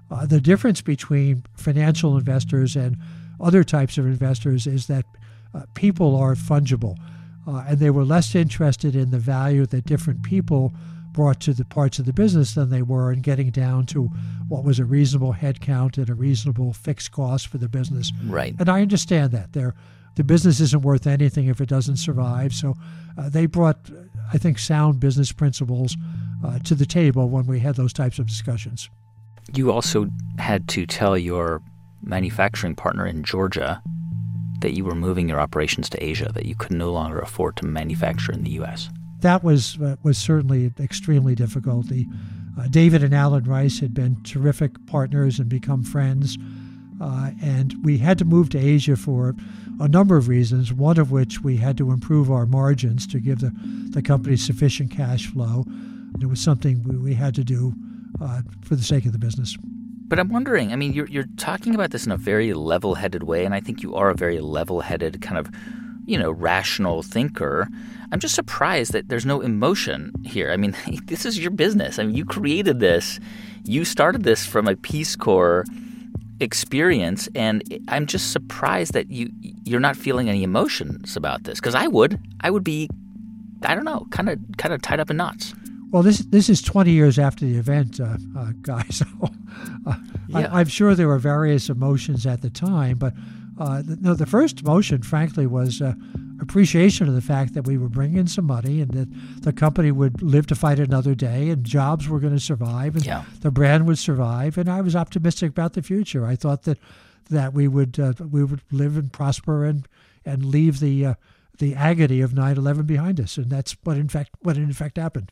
The difference between financial investors and other types of investors is that people are fungible, and they were less interested in the value that different people brought to the parts of the business than they were in getting down to what was a reasonable head count and a reasonable fixed cost for the business. Right. And I understand that. The business isn't worth anything if it doesn't survive. So they brought, I think, sound business principles to the table when we had those types of discussions. You also had to tell your manufacturing partner in Georgia that you were moving your operations to Asia, that you could no longer afford to manufacture in the U.S. That was certainly extremely difficult. David and Alan Rice had been terrific partners and become friends, and we had to move to Asia for a number of reasons, one of which we had to improve our margins to give the company sufficient cash flow. It was something we had to do for the sake of the business. But I'm wondering, I mean, you're talking about this in a very level-headed way, and I think you are a very level-headed kind of, rational thinker. I'm just surprised that there's no emotion here. I mean, this is your business. I mean, you created this. You started this from a Peace Corps experience, and I'm just surprised that you're not feeling any emotions about this, because I would be, I don't know, kind of tied up in knots. Well, this is 20 years after the event, guys. So, yeah. I'm sure there were various emotions at the time, but the first emotion, frankly, was appreciation of the fact that we were bringing in some money and that the company would live to fight another day and jobs were going to survive and the brand would survive. And I was optimistic about the future. I thought that we would live and prosper and leave the agony of 9/11 behind us, and that's what in fact happened.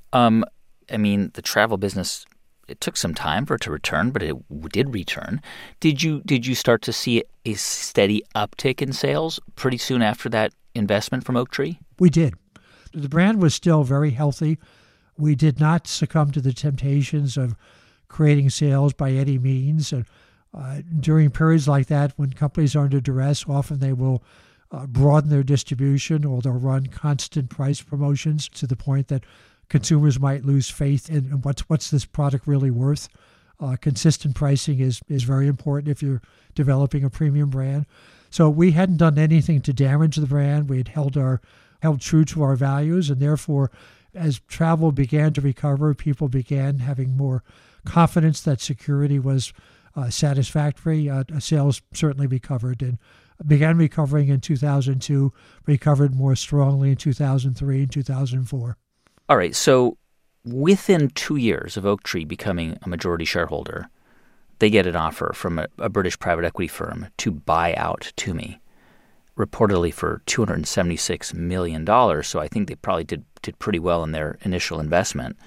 I mean, the travel business, it took some time for it to return, but it did return. Did you start to see a steady uptick in sales pretty soon after that investment from Oaktree? We did. The brand was still very healthy. We did not succumb to the temptations of creating sales by any means. And during periods like that, when companies are under duress, often they will broaden their distribution, or they'll run constant price promotions to the point that consumers might lose faith in what's this product really worth. Consistent pricing is very important if you're developing a premium brand. So we hadn't done anything to damage the brand. We had held true to our values, and therefore, as travel began to recover, people began having more confidence that security was satisfactory. Sales certainly recovered and began recovering in 2002, recovered more strongly in 2003 and 2004. All right, so within 2 years of Oaktree becoming a majority shareholder, they get an offer from a British private equity firm to buy out Tumi, reportedly for $276 million. So I think they probably did pretty well in their initial investment.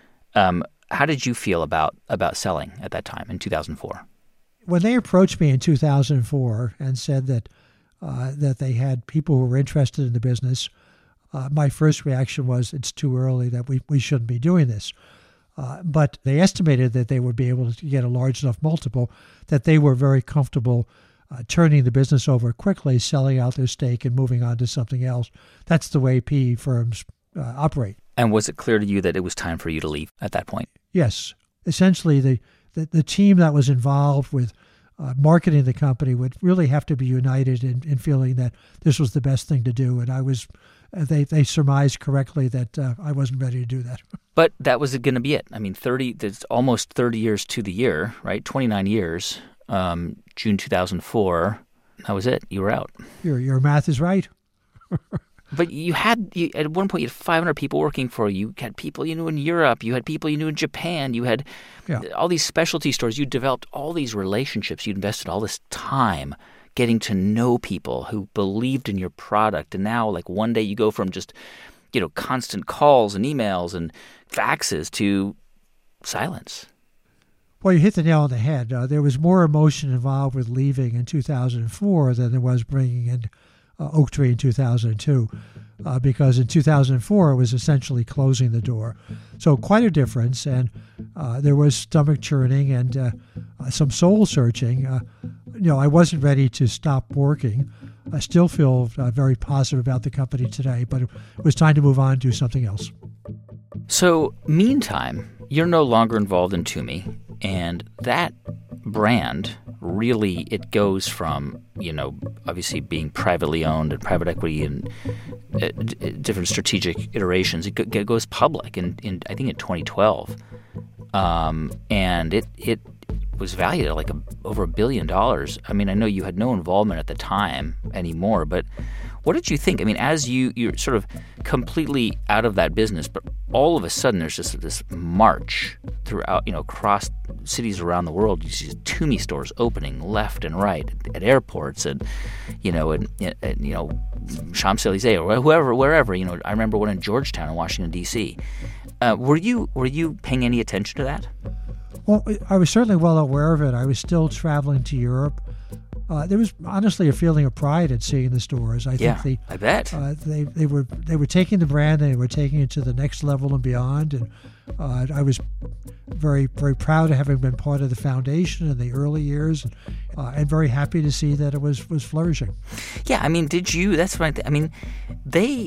How did you feel about selling at that time in 2004? When they approached me in 2004 and said that they had people who were interested in the business, my first reaction was it's too early, that we shouldn't be doing this. But they estimated that they would be able to get a large enough multiple that they were very comfortable turning the business over quickly, selling out their stake and moving on to something else. That's the way PE firms operate. And was it clear to you that it was time for you to leave at that point? Yes. Essentially, the team that was involved with marketing the company would really have to be united in feeling that this was the best thing to do. And they surmised correctly that I wasn't ready to do that. But that was going to be it. I mean, there's almost 30 years to the year, right? 29 years, June 2004. That was it. You were out. Your math is right. But at one point, you had 500 people working for you. You had people you knew in Europe. You had people you knew in Japan. You had all these specialty stores. You developed all these relationships. You invested all this time getting to know people who believed in your product. And now, like, one day you go from just, constant calls and emails and faxes to silence. Well, you hit the nail on the head. There was more emotion involved with leaving in 2004 than there was bringing in Oaktree in 2002, because in 2004 it was essentially closing the door. So quite a difference, and there was stomach churning and some soul searching. I wasn't ready to stop working. I still feel very positive about the company today, but it was time to move on and do something else. So, meantime, you're no longer involved in Tumi. And that brand really, it goes from, obviously being privately owned and private equity and different strategic iterations. It goes public in I think in 2012. And it was valued at over $1 billion. I mean, I know you had no involvement at the time anymore, but what did you think? I mean, as you're sort of completely out of that business, but all of a sudden there's just this march throughout, across cities around the world. You see Tumi stores opening left and right at airports and, Champs-Élysées or wherever. I remember one in Georgetown in Washington, D.C. Were you paying any attention to that? Well, I was certainly well aware of it. I was still traveling to Europe. There was honestly a feeling of pride at seeing the stores. I bet they were taking the brand and they were taking it to the next level and beyond. And I was very, very proud of having been part of the foundation in the early years, and very happy to see that it was flourishing. Yeah, I mean, did you? That's what I mean. The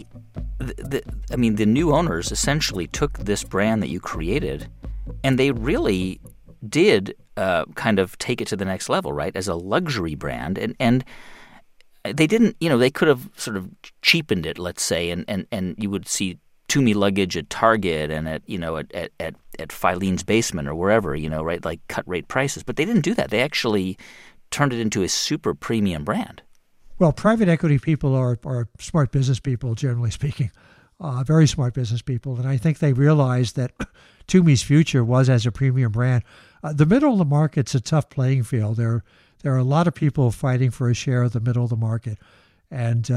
new owners essentially took this brand that you created, and they really did kind of take it to the next level, right? As a luxury brand, and they didn't, they could have sort of cheapened it, let's say, and you would see Tumi luggage at Target and at Filene's Basement or wherever, right, like cut rate prices. But they didn't do that. They actually turned it into a super premium brand. Well, private equity people are smart business people, generally speaking, very smart business people, and I think they realized that Tumi's future was as a premium brand. The middle of the market's a tough playing field. There are a lot of people fighting for a share of the middle of the market, and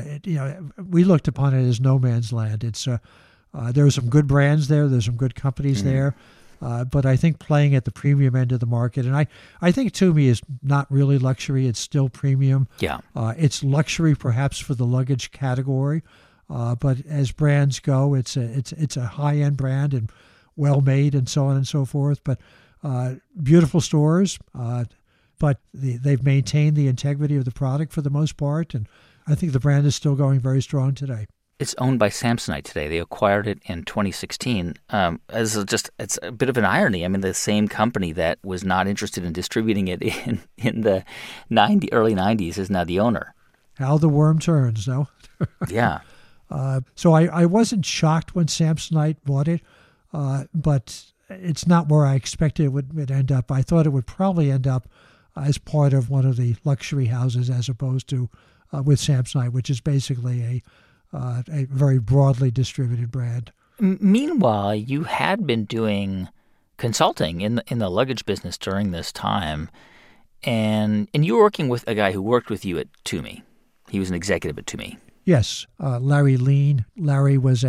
we looked upon it as no man's land. There are some good brands there. There's some good companies there, but I think playing at the premium end of the market, and I think Tumi is not really luxury. It's still premium. Yeah, it's luxury perhaps for the luggage category, but as brands go, it's a high end brand and well made and so on and so forth. But beautiful stores, but they've maintained the integrity of the product for the most part, and I think the brand is still going very strong today. It's owned by Samsonite today. They acquired it in 2016. It's a bit of an irony. I mean, the same company that was not interested in distributing it in the early 90s is now the owner. How the worm turns, no? Yeah. So I wasn't shocked when Samsonite bought it, but it's not where I expected it would end up. I thought it would probably end up as part of one of the luxury houses as opposed to with Samsonite, which is basically a very broadly distributed brand. Meanwhile, you had been doing consulting in the luggage business during this time, and you were working with a guy who worked with you at Tumi. He was an executive at Tumi. Yes, Larry Lean. Larry was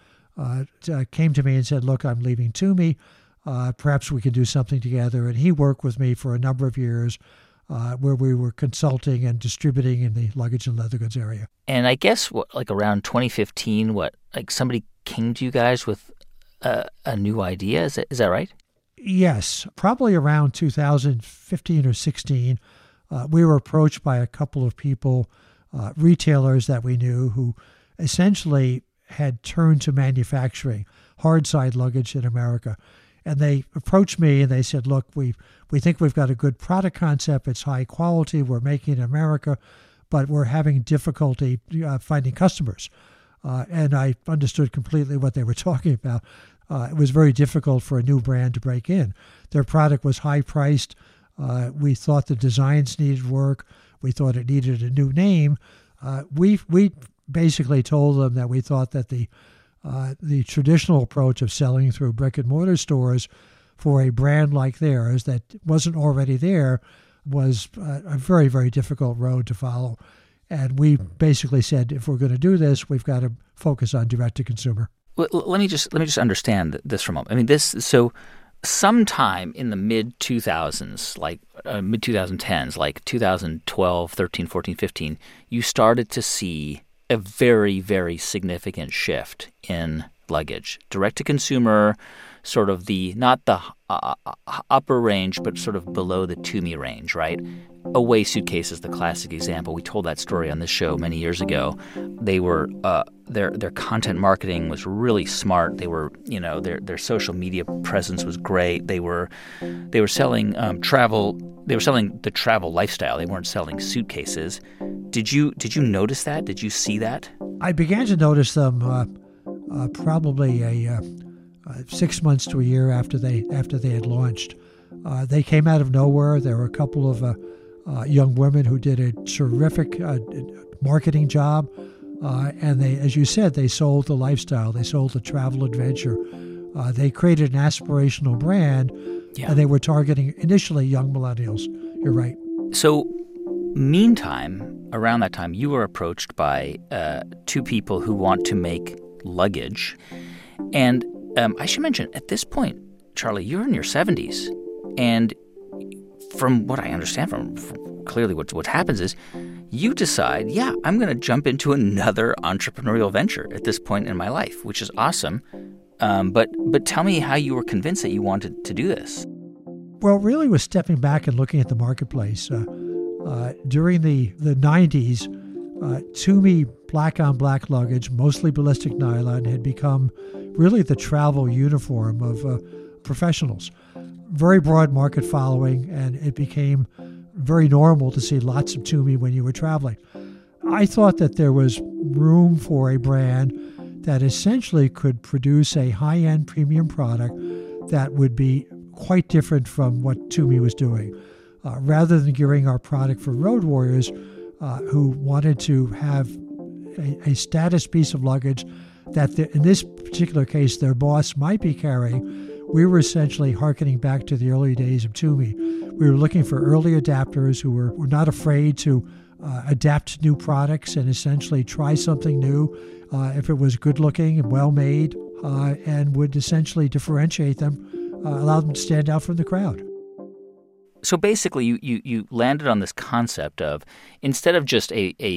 came to me and said, "Look, I'm leaving Tumi. Perhaps we can do something together." And he worked with me for a number of years, where we were consulting and distributing in the luggage and leather goods area. And I guess around 2015, somebody came to you guys with a new idea. Is that right? Yes, probably around 2015 or 16, we were approached by a couple of people, retailers that we knew, who essentially had turned to manufacturing hard side luggage in America. And they approached me and they said, "Look, we think we've got a good product concept. It's high quality. We're making it in America, but we're having difficulty finding customers." And I understood completely what they were talking about. It was very difficult for a new brand to break in. Their product was high priced. We thought the designs needed work. We thought it needed a new name. We basically told them that we thought that the traditional approach of selling through brick and mortar stores for a brand like theirs that wasn't already there was a very, very difficult road to follow. And we basically said, if we're going to do this, we've got to focus on direct to consumer. Well, let me just understand this for a moment. I mean, so sometime in the mid 2000s, mid 2010s, like 2012, 13, 14, 15, you started to see a very, very significant shift in luggage. Direct-to-consumer sort of not the upper range, but sort of below the Tumi range, right? Away suitcase is the classic example. We told that story on this show many years ago. They were their content marketing was really smart. They were, their social media presence was great. They were selling travel. They were selling the travel lifestyle. They weren't selling suitcases. Did you notice that? Did you see that? I began to notice them probably 6 months to a year after they had launched. They came out of nowhere. There were a couple of young women who did a terrific marketing job, and they, as you said, they sold the lifestyle. They sold the travel adventure. They created an aspirational brand, and they were targeting initially young millennials. You're right. So, meantime, around that time, you were approached by two people who want to make luggage. And I should mention, at this point, Charlie, you're in your 70s. And from what I understand from clearly what happens is you decide, I'm going to jump into another entrepreneurial venture at this point in my life, which is awesome. But tell me how you were convinced that you wanted to do this. Well, really was stepping back and looking at the marketplace. During the 90s, Tumi black-on-black luggage, mostly ballistic nylon, had become really the travel uniform of professionals. Very broad market following, and it became very normal to see lots of Tumi when you were traveling. I thought that there was room for a brand that essentially could produce a high-end premium product that would be quite different from what Tumi was doing. Rather than gearing our product for road warriors who wanted to have a status piece of luggage that in this particular case their boss might be carrying, we were essentially hearkening back to the early days of Tumi. We were looking for early adapters who were not afraid to adapt to new products and essentially try something new if it was good looking and well made, and would essentially differentiate them, allow them to stand out from the crowd. So basically, you landed on this concept of, instead of just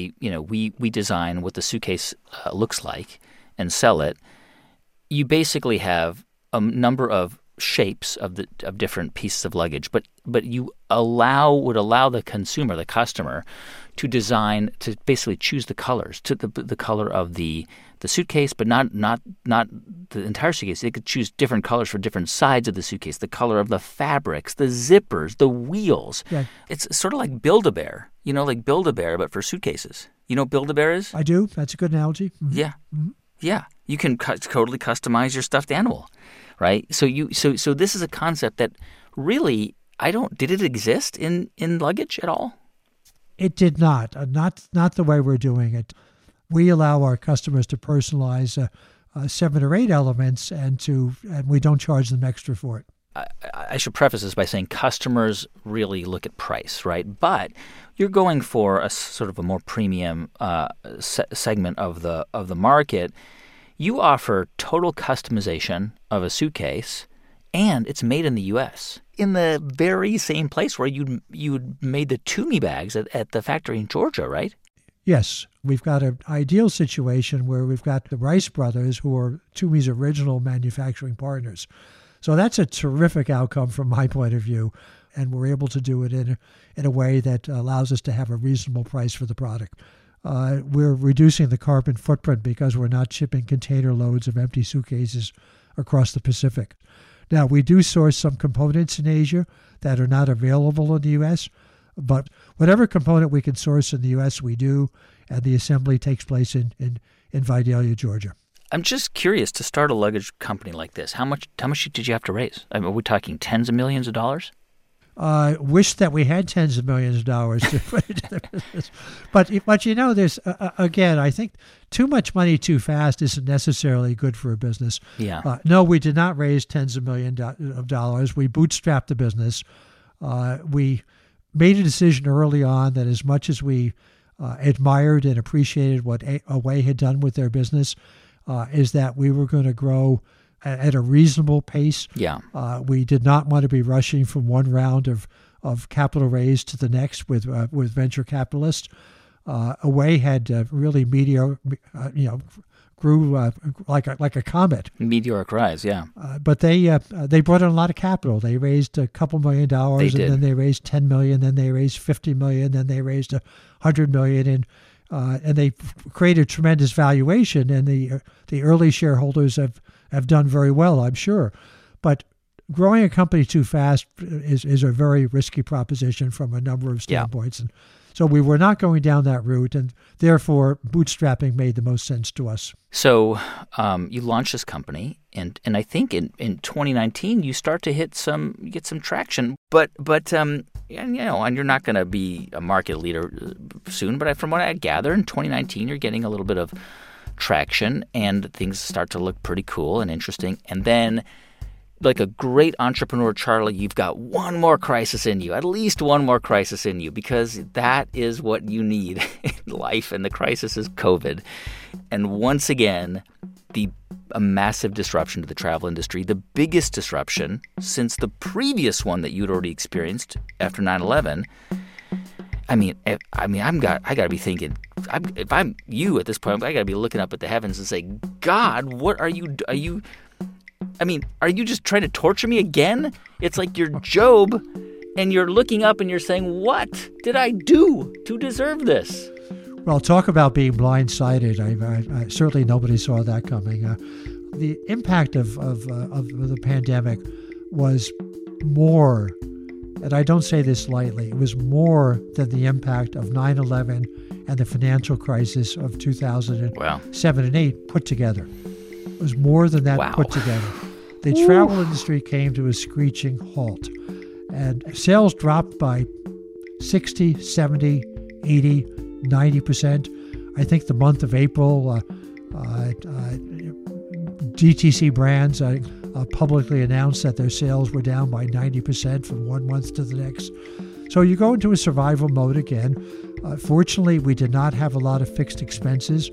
we design what the suitcase looks like and sell it, you basically have a number of shapes of different pieces of luggage, but you would allow the consumer, the customer, to design, to basically choose the colors, to the color of the suitcase, but not the entire suitcase. They could choose different colors for different sides of the suitcase, the color of the fabrics, the zippers, the wheels. Yeah. It's sort of like Build-A-Bear, like Build-A-Bear, but for suitcases. You know what Build-A-Bear is? I do. That's a good analogy. Mm-hmm. Yeah. Mm-hmm. Yeah. You can totally customize your stuffed animal, right? So this is a concept that really, did it exist in luggage at all? It did not. Not the way we're doing it. We allow our customers to personalize 7 or 8 elements, and we don't charge them extra for it. I should preface this by saying customers really look at price, right? But you're going for a sort of a more premium segment of the market. You offer total customization of a suitcase, and it's made in the U.S. in the very same place where you made the Tumi bags at the factory in Georgia, right? Yes. We've got an ideal situation where we've got the Rice brothers, who are Tumi's original manufacturing partners. So that's a terrific outcome from my point of view, and we're able to do it in a way that allows us to have a reasonable price for the product. We're reducing the carbon footprint because we're not shipping container loads of empty suitcases across the Pacific. Now, we do source some components in Asia that are not available in the U.S., but whatever component we can source in the U.S., we do, and the assembly takes place in Vidalia, Georgia. I'm just curious, to start a luggage company like this, how much did you have to raise? I mean, are we talking tens of millions of dollars? Wish that we had tens of millions of dollars to put into the business. But there's, again, I think too much money too fast isn't necessarily good for a business. Yeah. No, we did not raise tens of millions of dollars. We bootstrapped the business. We made a decision early on that as much as we admired and appreciated what Away had done with their business, is that we were going to grow at a reasonable pace. Yeah. We did not want to be rushing from one round of capital raise to the next with grew like a comet. Meteoric rise, yeah. But they brought in a lot of capital. They raised a couple $1 million, and then they raised $10 million, then they raised $50 million, then they raised $100 million, and they created tremendous valuation. And the early shareholders have done very well, I'm sure. But growing a company too fast is a very risky proposition from a number of standpoints. Yeah. And so we were not going down that route, and therefore bootstrapping made the most sense to us. So you launched this company, and I think in 2019 you start to get some traction. But and you're not going to be a market leader soon. But from what I gather, in 2019 you're getting a little bit of traction, and things start to look pretty cool and interesting. And then, like a great entrepreneur, Charlie, you've got one more crisis in you, at least one more crisis in you, because that is what you need in life, and the crisis is COVID. And once again, a massive disruption to the travel industry, the biggest disruption since the previous one that you'd already experienced after 9/11. I got to be thinking, if I'm you at this point, I got to be looking up at the heavens and say, God, what are you? Are you just trying to torture me again? It's like you're Job, and you're looking up and you're saying, what did I do to deserve this? Well, talk about being blindsided. I certainly nobody saw that coming. The impact of the pandemic was more, and I don't say this lightly, it was more than the impact of 9/11 and the financial crisis of 2007 and 8 put together. It was more than that put together. The travel industry came to a screeching halt, and sales dropped by 60, 70, 80, 90%. I think the month of April, DTC brands publicly announced that their sales were down by 90% from one month to the next. So you go into a survival mode again. Fortunately, we did not have a lot of fixed expenses.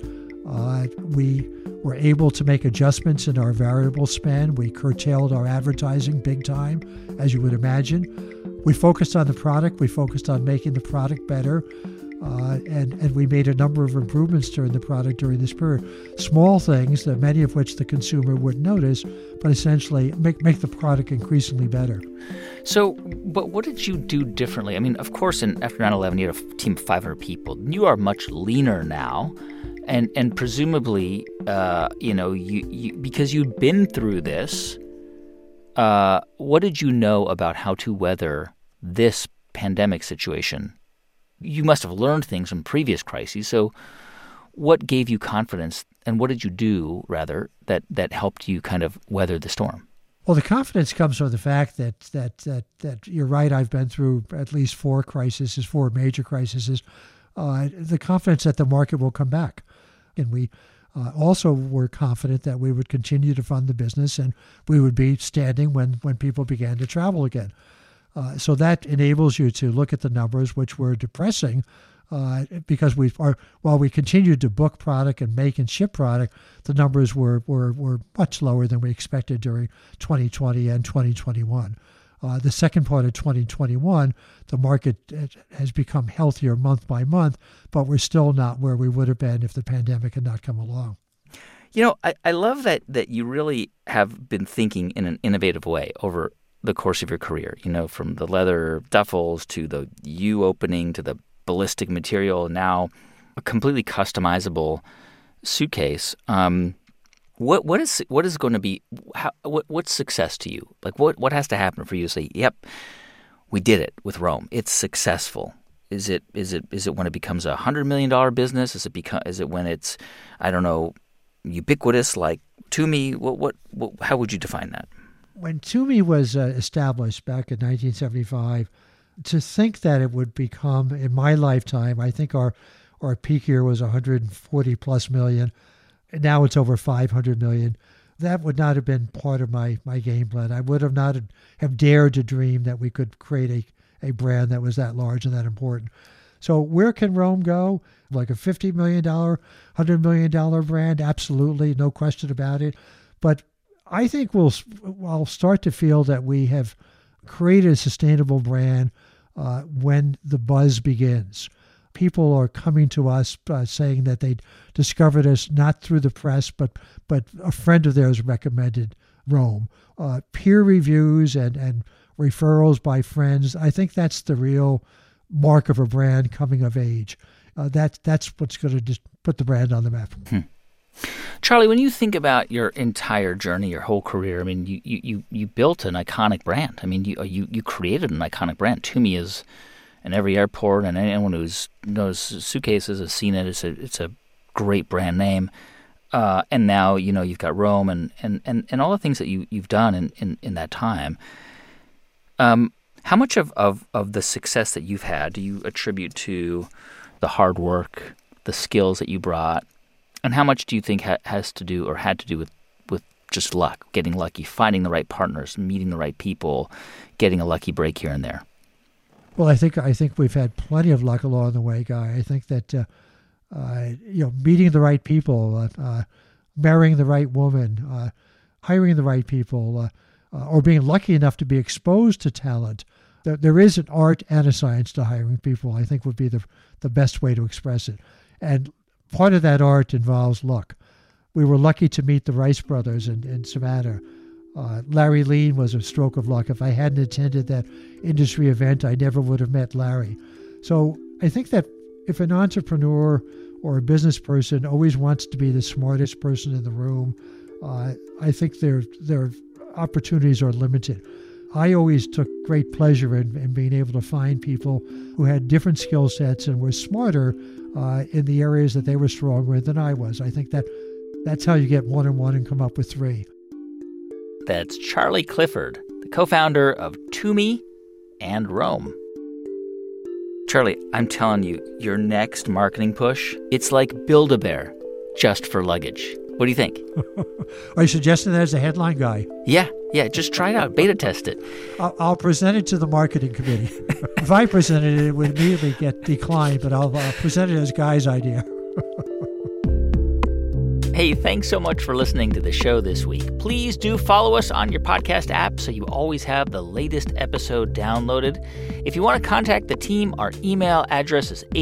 We were able to make adjustments in our variable spend. We curtailed our advertising big time, as you would imagine. We focused on the product. We focused on making the product better. And we made a number of improvements during the product during this period. Small things, that many of which the consumer wouldn't notice, but essentially make the product increasingly better. So, but what did you do differently? I mean, of course, after 9/11, you had a team of 500 people. You are much leaner now. And presumably, you because you'd been through this, what did you know about how to weather this pandemic situation? You must have learned things from previous crises. So what gave you confidence, and what did you do, rather, that helped you kind of weather the storm? Well, the confidence comes from the fact that you're right, I've been through at least four major crises. The confidence that the market will come back. And we also were confident that we would continue to fund the business and we would be standing when people began to travel again. So that enables you to look at the numbers, which were depressing because while we continued to book product and make and ship product, the numbers were much lower than we expected during 2020 and 2021. The second part of 2021, the market has become healthier month by month, but we're still not where we would have been if the pandemic had not come along. You know, I love that you really have been thinking in an innovative way over the course of your career, from the leather duffels to the U opening to the ballistic material, now a completely customizable suitcase. What is going to be what's success to you? Like what has to happen for you to say, "Yep, we did it with Roam. It's successful." Is it when it becomes a $100 million business? Is it when it's, I don't know, ubiquitous like Tumi? How would you define that? When Tumi was established back in 1975, to think that it would become, in my lifetime, I think our peak year was 140 plus million. Now it's over 500 million. That would not have been part of my game plan. I would have not have dared to dream that we could create a brand that was that large and that important. So where can Roam go? Like a $50 million, $100 million brand? Absolutely, no question about it. But I think I'll start to feel that we have created a sustainable brand when the buzz begins. People are coming to us saying that they discovered us not through the press, but a friend of theirs recommended Rome. Peer reviews and referrals by friends, I think that's the real mark of a brand coming of age. That's what's going to just put the brand on the map. Charlie, when you think about your entire journey, your whole career, I mean, you built an iconic brand. I mean, you created an iconic brand. Tumi is in every airport, and anyone who knows suitcases has seen it. It's a great brand name. And now, you've got Rome and all the things that you've done in that time. How much of the success that you've had do you attribute to the hard work, the skills that you brought, and how much do you think has to do or had to do with just luck, getting lucky, finding the right partners, meeting the right people, getting a lucky break here and there? Well, I think we've had plenty of luck along the way, Guy. I think that meeting the right people, marrying the right woman, hiring the right people, or being lucky enough to be exposed to talent. There is an art and a science to hiring people, I think would be the best way to express it. And part of that art involves luck. We were lucky to meet the Rice brothers in Savannah. Larry Lean was a stroke of luck. If I hadn't attended that industry event, I never would have met Larry. So I think that if an entrepreneur or a business person always wants to be the smartest person in the room, I think their opportunities are limited. I always took great pleasure in being able to find people who had different skill sets and were smarter in the areas that they were stronger in than I was. I think that's how you get 1 and 1 and come up with 3. That's Charlie Clifford, the co-founder of Tumi and Rome. Charlie, I'm telling you, your next marketing push, it's like Build-A-Bear, just for luggage. What do you think? Are you suggesting that as a headline, Guy? Yeah, just try it out, beta test it. I'll present it to the marketing committee. If I presented it, it would immediately get declined, but I'll present it as Guy's idea. Hey, thanks so much for listening to the show this week. Please do follow us on your podcast app so you always have the latest episode downloaded. If you want to contact the team, our email address is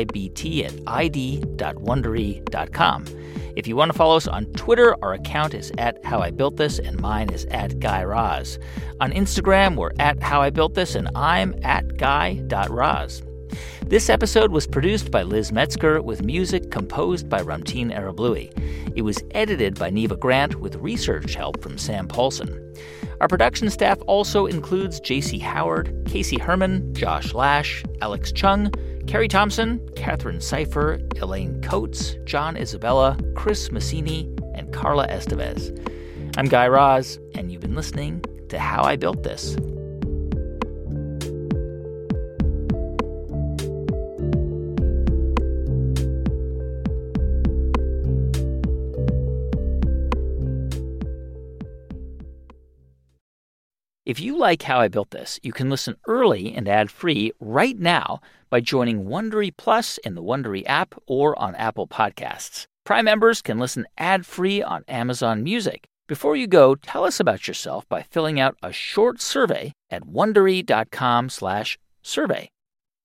hibt@id.wondery.com. If you want to follow us on Twitter, our account is @HowIBuiltThis, and mine is @GuyRaz. On Instagram, we're @HowIBuiltThis, and I'm @Guy.Raz. This episode was produced by Liz Metzger with music composed by Ramtin Arablouei. It was edited by Neva Grant with research help from Sam Paulson. Our production staff also includes J.C. Howard, Casey Herman, Josh Lash, Alex Chung, Carrie Thompson, Catherine Cipher, Elaine Coates, John Isabella, Chris Massini, and Carla Estevez. I'm Guy Raz, and you've been listening to How I Built This. If you like How I Built This, you can listen early and ad-free right now by joining Wondery Plus in the Wondery app or on Apple Podcasts. Prime members can listen ad-free on Amazon Music. Before you go, tell us about yourself by filling out a short survey at Wondery.com/survey.